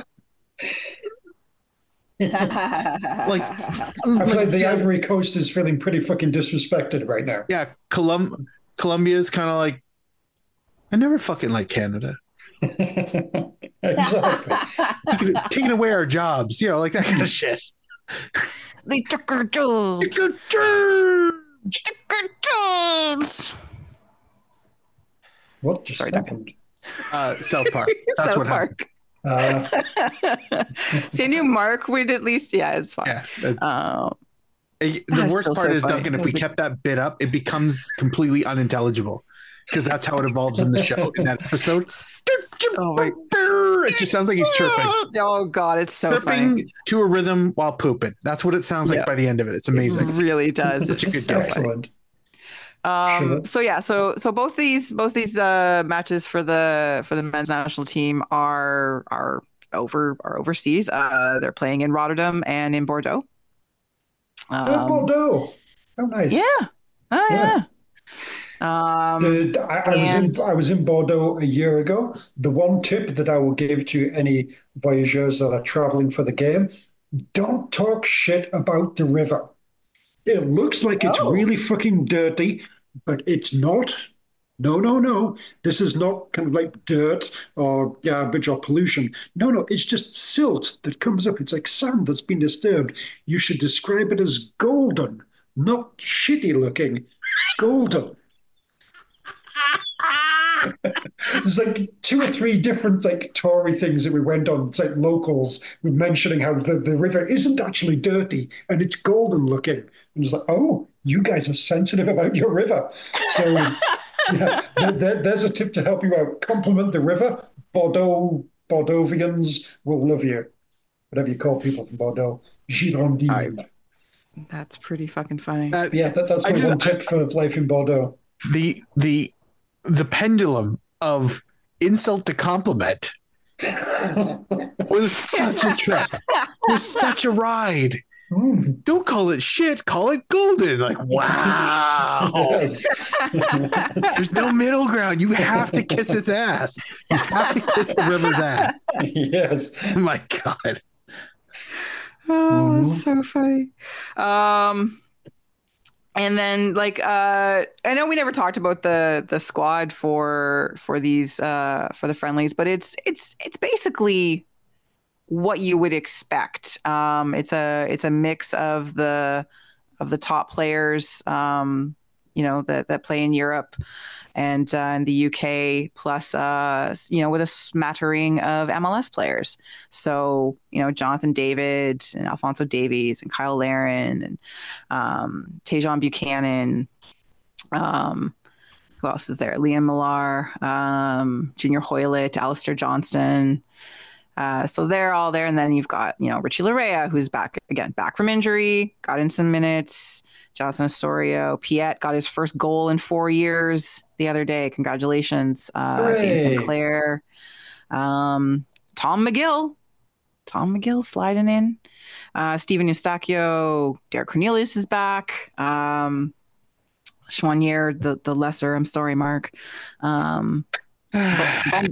I feel like the Ivory Coast is feeling pretty fucking disrespected right now. Yeah, Colombia is kind of like, I never fucking like Canada. Exactly. Taking away our jobs, like that kind of shit. They took our jobs. Took our jobs. What just happened? South Park. That's South what Park. happened. See, I knew Mark would at least, it's fine. Yeah, the worst part is, Duncan, if we kept that bit up, it becomes completely unintelligible because that's how it evolves in the show. In that episode, it just sounds like he's chirping. Oh God, it's so chirping funny. To a rhythm while pooping. That's what it sounds like by the end of it. It's amazing. It really does. Such a good so excellent. Sure. So both these matches for the men's national team are overseas. They're playing in Rotterdam and in Bordeaux. Bordeaux. Oh, nice. Yeah. Oh yeah. I was in Bordeaux a year ago. The one tip that I will give to any voyageurs that are traveling for the game: don't talk shit about the river. It looks like it's really fucking dirty, but it's not. No, no, no. This is not kind of like dirt or garbage or pollution. No, no, it's just silt that comes up. It's like sand that's been disturbed. You should describe it as golden, not shitty looking. Golden. There's like 2 or 3 different like Tory things that we went on. It's like locals mentioning how the river isn't actually dirty and it's golden looking. And it's like, oh, you guys are sensitive about your river. So yeah, there's a tip to help you out. Compliment the river. Bordeauxvians will love you. Whatever you call people from Bordeaux. Girondine. That's pretty fucking funny. That's my one tip for life in Bordeaux. The pendulum of insult to compliment was such a trip. It was such a ride. Don't call it shit, call it golden. Like, wow. Yes. There's no middle ground. You have to kiss its ass. You have to kiss the river's ass. Yes. Oh my God. Oh, that's so funny. And then, like, I know we never talked about the squad for these for the friendlies, but it's basically what you would expect. It's a mix of the top players, that play in Europe and in the UK, plus with a smattering of MLS players. So Jonathan David and Alphonso Davies and Kyle Larin and Tajon Buchanan. Who else is there? Liam Millar, Junior Hoylett, Alistair Johnston. So they're all there. And then you've got, Richie Larea, who's back from injury, got in some minutes. Jonathan Osorio. Piet got his first goal in 4 years the other day. Congratulations. Dean Sinclair. Tom McGill sliding in. Steven Eustachio. Derek Cornelius is back. Chouanier, the lesser. I'm sorry, Mark. Bombito.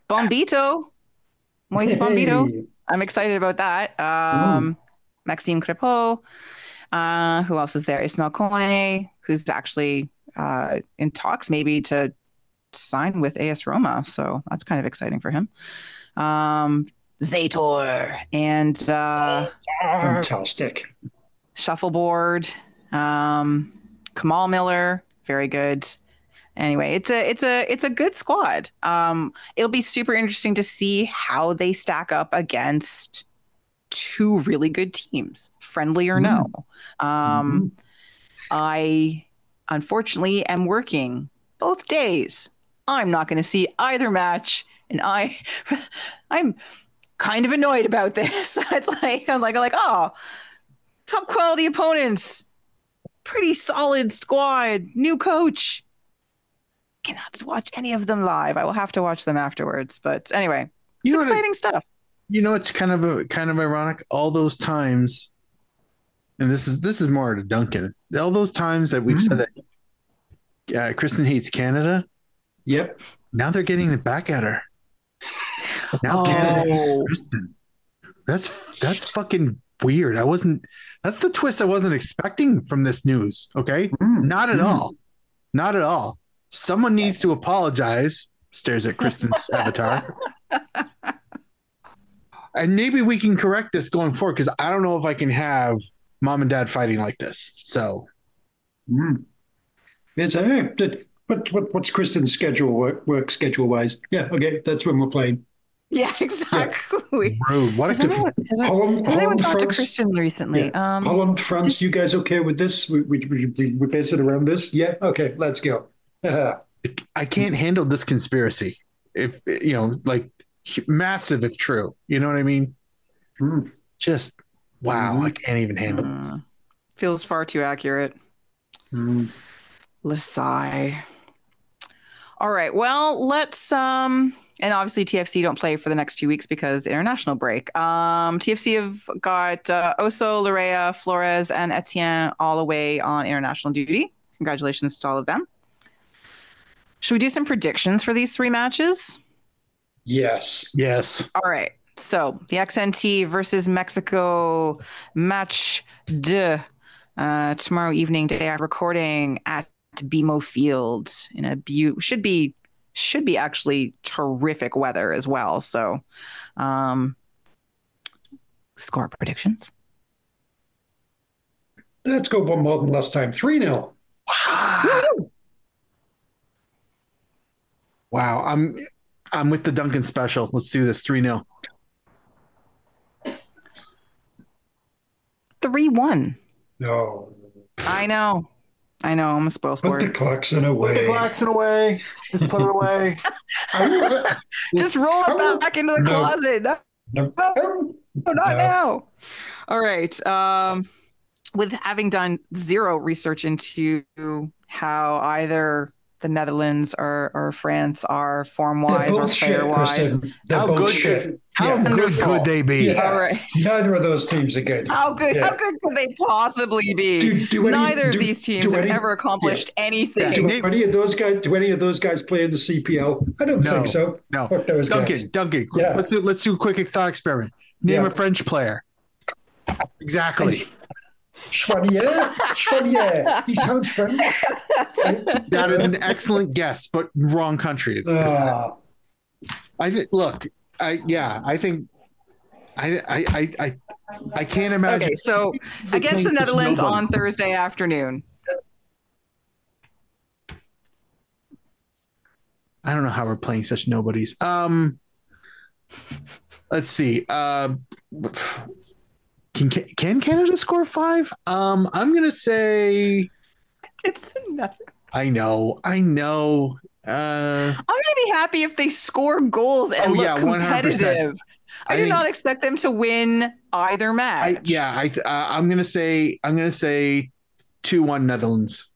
Moise Bombito. I'm excited about that. Maxime Crepeau. Who else is there? Ismail Kone, who's actually in talks maybe to sign with AS Roma. So that's kind of exciting for him. Zator and fantastic. Shuffleboard. Kamal Miller, very good. Anyway, it's a good squad. It'll be super interesting to see how they stack up against 2 really good teams, friendly or no. I unfortunately am working both days. I'm not going to see either match, and I'm kind of annoyed about this. It's like I'm like, oh, top quality opponents, pretty solid squad, new coach. Cannot watch any of them live. I will have to watch them afterwards. But anyway, it's exciting stuff. It's kind of ironic. All those times, and this is more to Duncan. All those times that we've said that Kristen hates Canada. Yep. Now they're getting it back at her. Now Canada, Kristen. That's fucking weird. That's the twist I wasn't expecting from this news. Okay, not at all. Not at all. Someone needs to apologize. Stares at Kristen's avatar. And maybe we can correct this going forward, because I don't know if I can have mom and dad fighting like this. So, yes, what's Kristen's schedule work schedule wise? Yeah, okay, that's when we're playing. Yeah, exactly. Yeah. Rude. What has anyone talked to Kristen recently? Yeah. Holland, France. You guys okay with this? We base it around this. Yeah. Okay, let's go. I can't handle this conspiracy. If massive if true. You know what I mean? Just wow. I can't even handle it. Feels far too accurate. Lasai. All right. Well, let's and obviously TFC don't play for the next 2 weeks because international break. TFC have got Oso, Larea, Flores, and Etienne all away on international duty. Congratulations to all of them. Should we do some predictions for these 3 matches? Yes. All right. So the XNT versus Mexico match de tomorrow evening, day after recording at BMO Field in a should be actually terrific weather as well. So, score predictions. Let's go one more than last time. 3-0. Wow. I'm with the Duncan special. Let's do this. 3-0. 3-1. No. I know. I'm a spoil sport. Put the klaxon away. Put the klaxon away. Just put it away. Just roll it back into the closet. No, not now. All right. With having done zero research into how either the Netherlands or France are form-wise or player-wise. How good could they be? Yeah. All right. Neither of those teams are good. How good could they possibly be? Neither of these teams have ever accomplished anything. Do any of those guys play in the CPL? I don't think so. No. Duncan. Yeah. Let's do a quick thought experiment. Name a French player. Exactly. Chouanier. He sounds French. That is an excellent guess, but wrong country. I think. Look, I can't imagine. Okay, so against the Netherlands on Thursday afternoon. I don't know how we're playing such nobodies. Let's see. Can Canada score 5? I'm gonna say it's the Netherlands. I know. I'm gonna be happy if they score goals and look competitive. 100%. I do not expect them to win either match. I'm gonna say 2-1 Netherlands.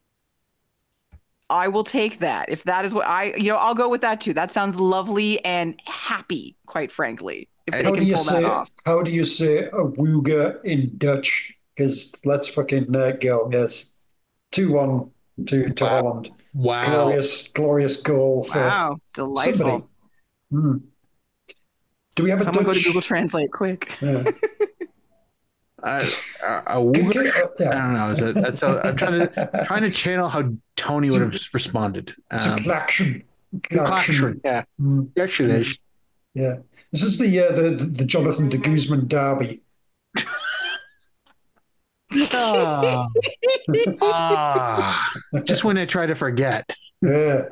I will take that. If that is what I'll go with that too. That sounds lovely and happy, quite frankly. If they can pull that off. How do you say awooga in Dutch? Because let's fucking go. Yes. 2-1 to Holland. Wow. Glorious goal. Wow. Delightful. Do we have someone go to Google Translate quick? Yeah. Awooga? I don't know. I'm trying to channel how Tony would have responded. It's a klaxon. Yeah. Yes, it is. Yeah. This is the Jonathan de Guzman derby. Just when I try to forget. Yeah.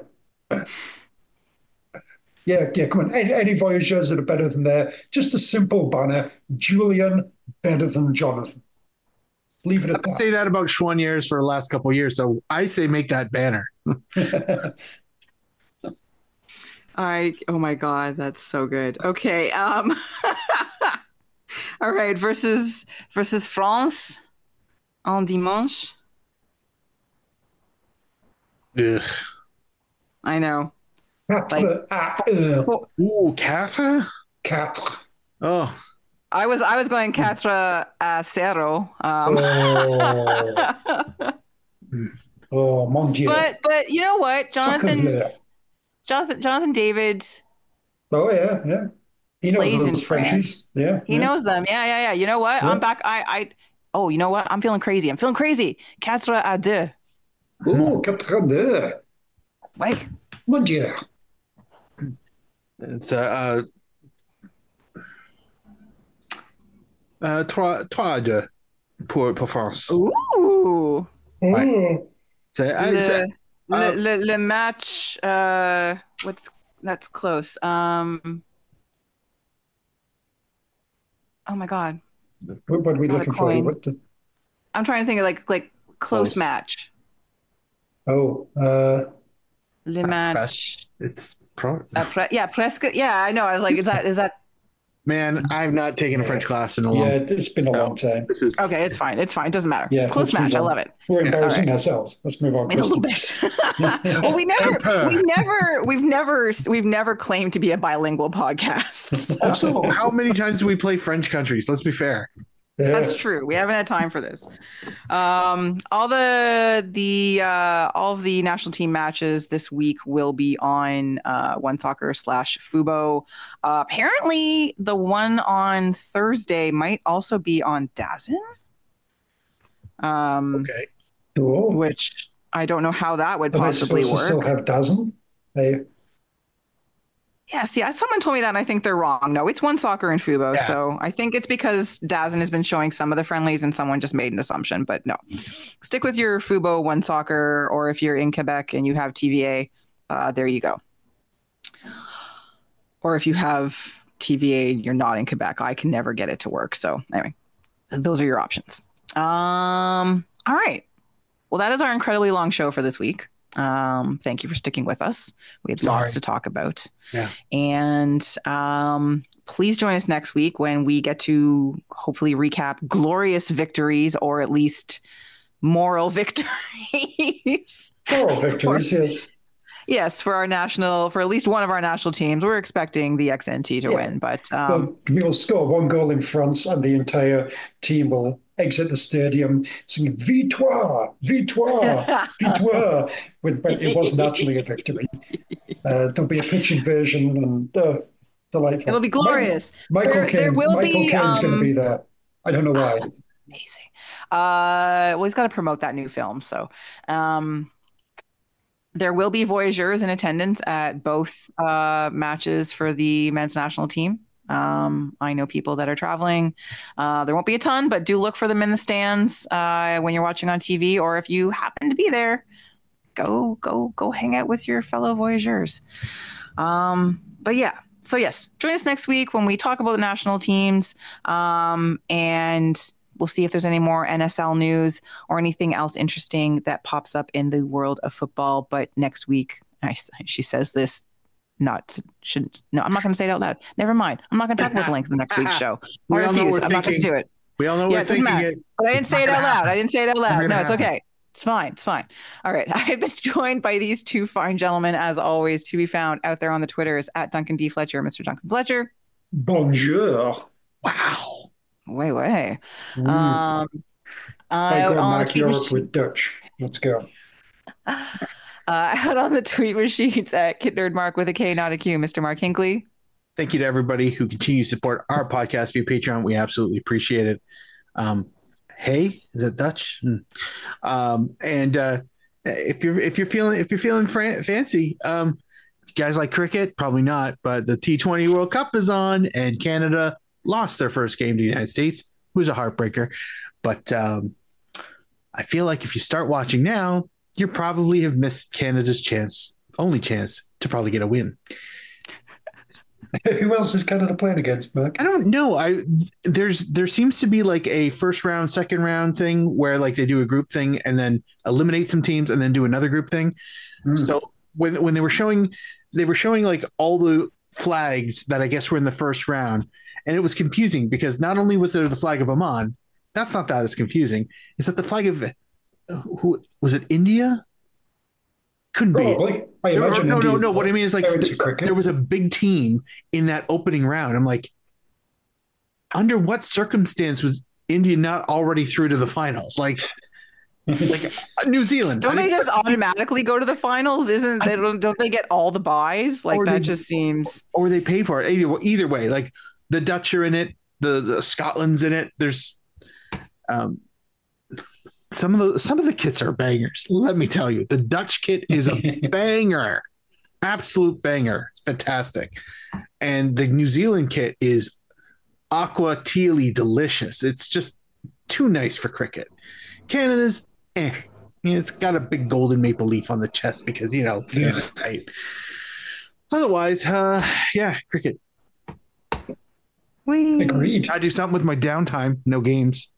Come on. Any voyageurs that are better than there. Just a simple banner. Julian better than Jonathan. Leave it at that. I'd say that about Chouaniers for the last couple of years. So I say make that banner. Oh my God, that's so good. Okay. All right. Versus France en dimanche. Ugh. I know. Quatre. Oh. I was going 4-0. Oh, mon Dieu. But you know what, Jonathan David. Oh yeah. He knows those Frenchies. Yeah. He knows them. Yeah. You know what? Yeah. I'm back. You know what? I'm feeling crazy. 4-2. Oh, 4-2. Wait. Mon Dieu. It's 3-2 pour France. Ooh. Ouais. Le match, that's close. Oh my God. What are we looking for? I'm trying to think of like close match. Oh, Le match. It's presque. Yeah, I know. I was like, is that? Man, I've not taken a French class in a long time. Yeah, it's been a long time. Okay, it's fine. It doesn't matter. Yeah, close match. I love it. We're embarrassing ourselves. Let's move on. A little bit. Well, we've never claimed to be a bilingual podcast. So. Also, how many times do we play French countries? Let's be fair. Yeah. That's true. We haven't had time for this. All of the national team matches this week will be on OneSoccer/Fubo. Apparently, the one on Thursday might also be on DAZN. Okay. Cool. Which I don't know how that would possibly work. Still have DAZN? Yeah, see, someone told me that, and I think they're wrong. No, it's One Soccer and Fubo. Yeah. So I think it's because DAZN has been showing some of the friendlies, and someone just made an assumption. But no, stick with your Fubo, One Soccer, or if you're in Quebec and you have TVA, there you go. Or if you have TVA and you're not in Quebec, I can never get it to work. So anyway, those are your options. All right. Well, that is our incredibly long show for this week. Thank you for sticking with us. We had lots to talk about. Yeah. And please join us next week when we get to hopefully recap glorious victories, or at least moral victories. Moral victories, yes. Yes, for at least one of our national teams. We're expecting the XNT to win, but we'll score one goal in France and the entire team will exit the stadium singing "Victoire, Victoire, Victoire," but it wasn't actually a victory. There'll be a pitch invasion and delightful. It'll be glorious. Michael Caine's going to be there. I don't know why. Amazing. Well, he's got to promote that new film, so. There will be Voyageurs in attendance at both matches for the men's national team. I know people that are traveling. There won't be a ton, but do look for them in the stands when you're watching on TV, or if you happen to be there, go hang out with your fellow Voyageurs. But yeah, so yes, join us next week when we talk about the national teams, and we'll see if there's any more NSL news or anything else interesting that pops up in the world of football. But next week, she says this, I'm not going to say it out loud. Never mind. I'm not going to talk about the length of the next week's show. I refuse. I'm not going to do it. We all know we're thinking it. But I didn't say it out loud. No, it's okay. It's fine. All right. I've been joined by these two fine gentlemen, as always, to be found out there on the Twitters at Duncan D. Fletcher, Mr. Duncan Fletcher. Bonjour. Wow. Way. I go Mark Europe with Dutch. Let's go. Out on the tweet machines at KitNerdMark with a K, not a Q, Mr. Mark Hinckley. Thank you to everybody who continues to support our podcast via Patreon. We absolutely appreciate it. Hey, is it Dutch? And if you're feeling fancy, you guys like cricket, probably not, but the T20 World Cup is on, and Canada lost their first game to the United States. It was a heartbreaker. But I feel like if you start watching now, you probably have missed Canada's only chance to probably get a win. Who else is Canada playing against, Mark? I don't know. There seems to be like a first round, second round thing where like they do a group thing and then eliminate some teams and then do another group thing. So when they were showing like all the flags that I guess were in the first round, and it was confusing because not only was there the flag of Oman, that's not that it's confusing. Is that the flag of who was it? India? Couldn't Probably. be. No. What I mean is like there was a big team in that opening round. I'm like, under what circumstance was India not already through to the finals? Like New Zealand. Don't they just automatically go to the finals? Don't they get all the buys? Like that just seems. Or they pay for it. Either way, like the Dutch are in it, the Scotland's in it. There's some of the kits are bangers. Let me tell you, the Dutch kit is a banger, absolute banger. It's fantastic, and the New Zealand kit is aqua tealy delicious. It's just too nice for cricket. Canada's it's got a big golden maple leaf on the chest because Canada, right? Otherwise, cricket. Agreed. I do something with my downtime. No games.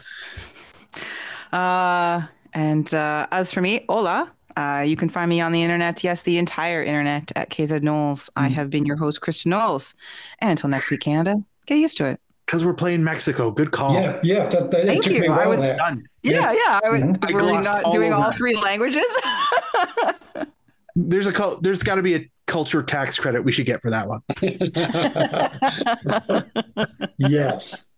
And as for me, hola. You can find me on the internet. Yes, the entire internet at KZ Knowles. I have been your host, Christian Knowles. And until next week, Canada, get used to it. Because we're playing Mexico. Good call. Yeah. Thank you. I was done. Yeah. I was really not doing all three languages. There's got to be a culture tax credit we should get for that one. Yes.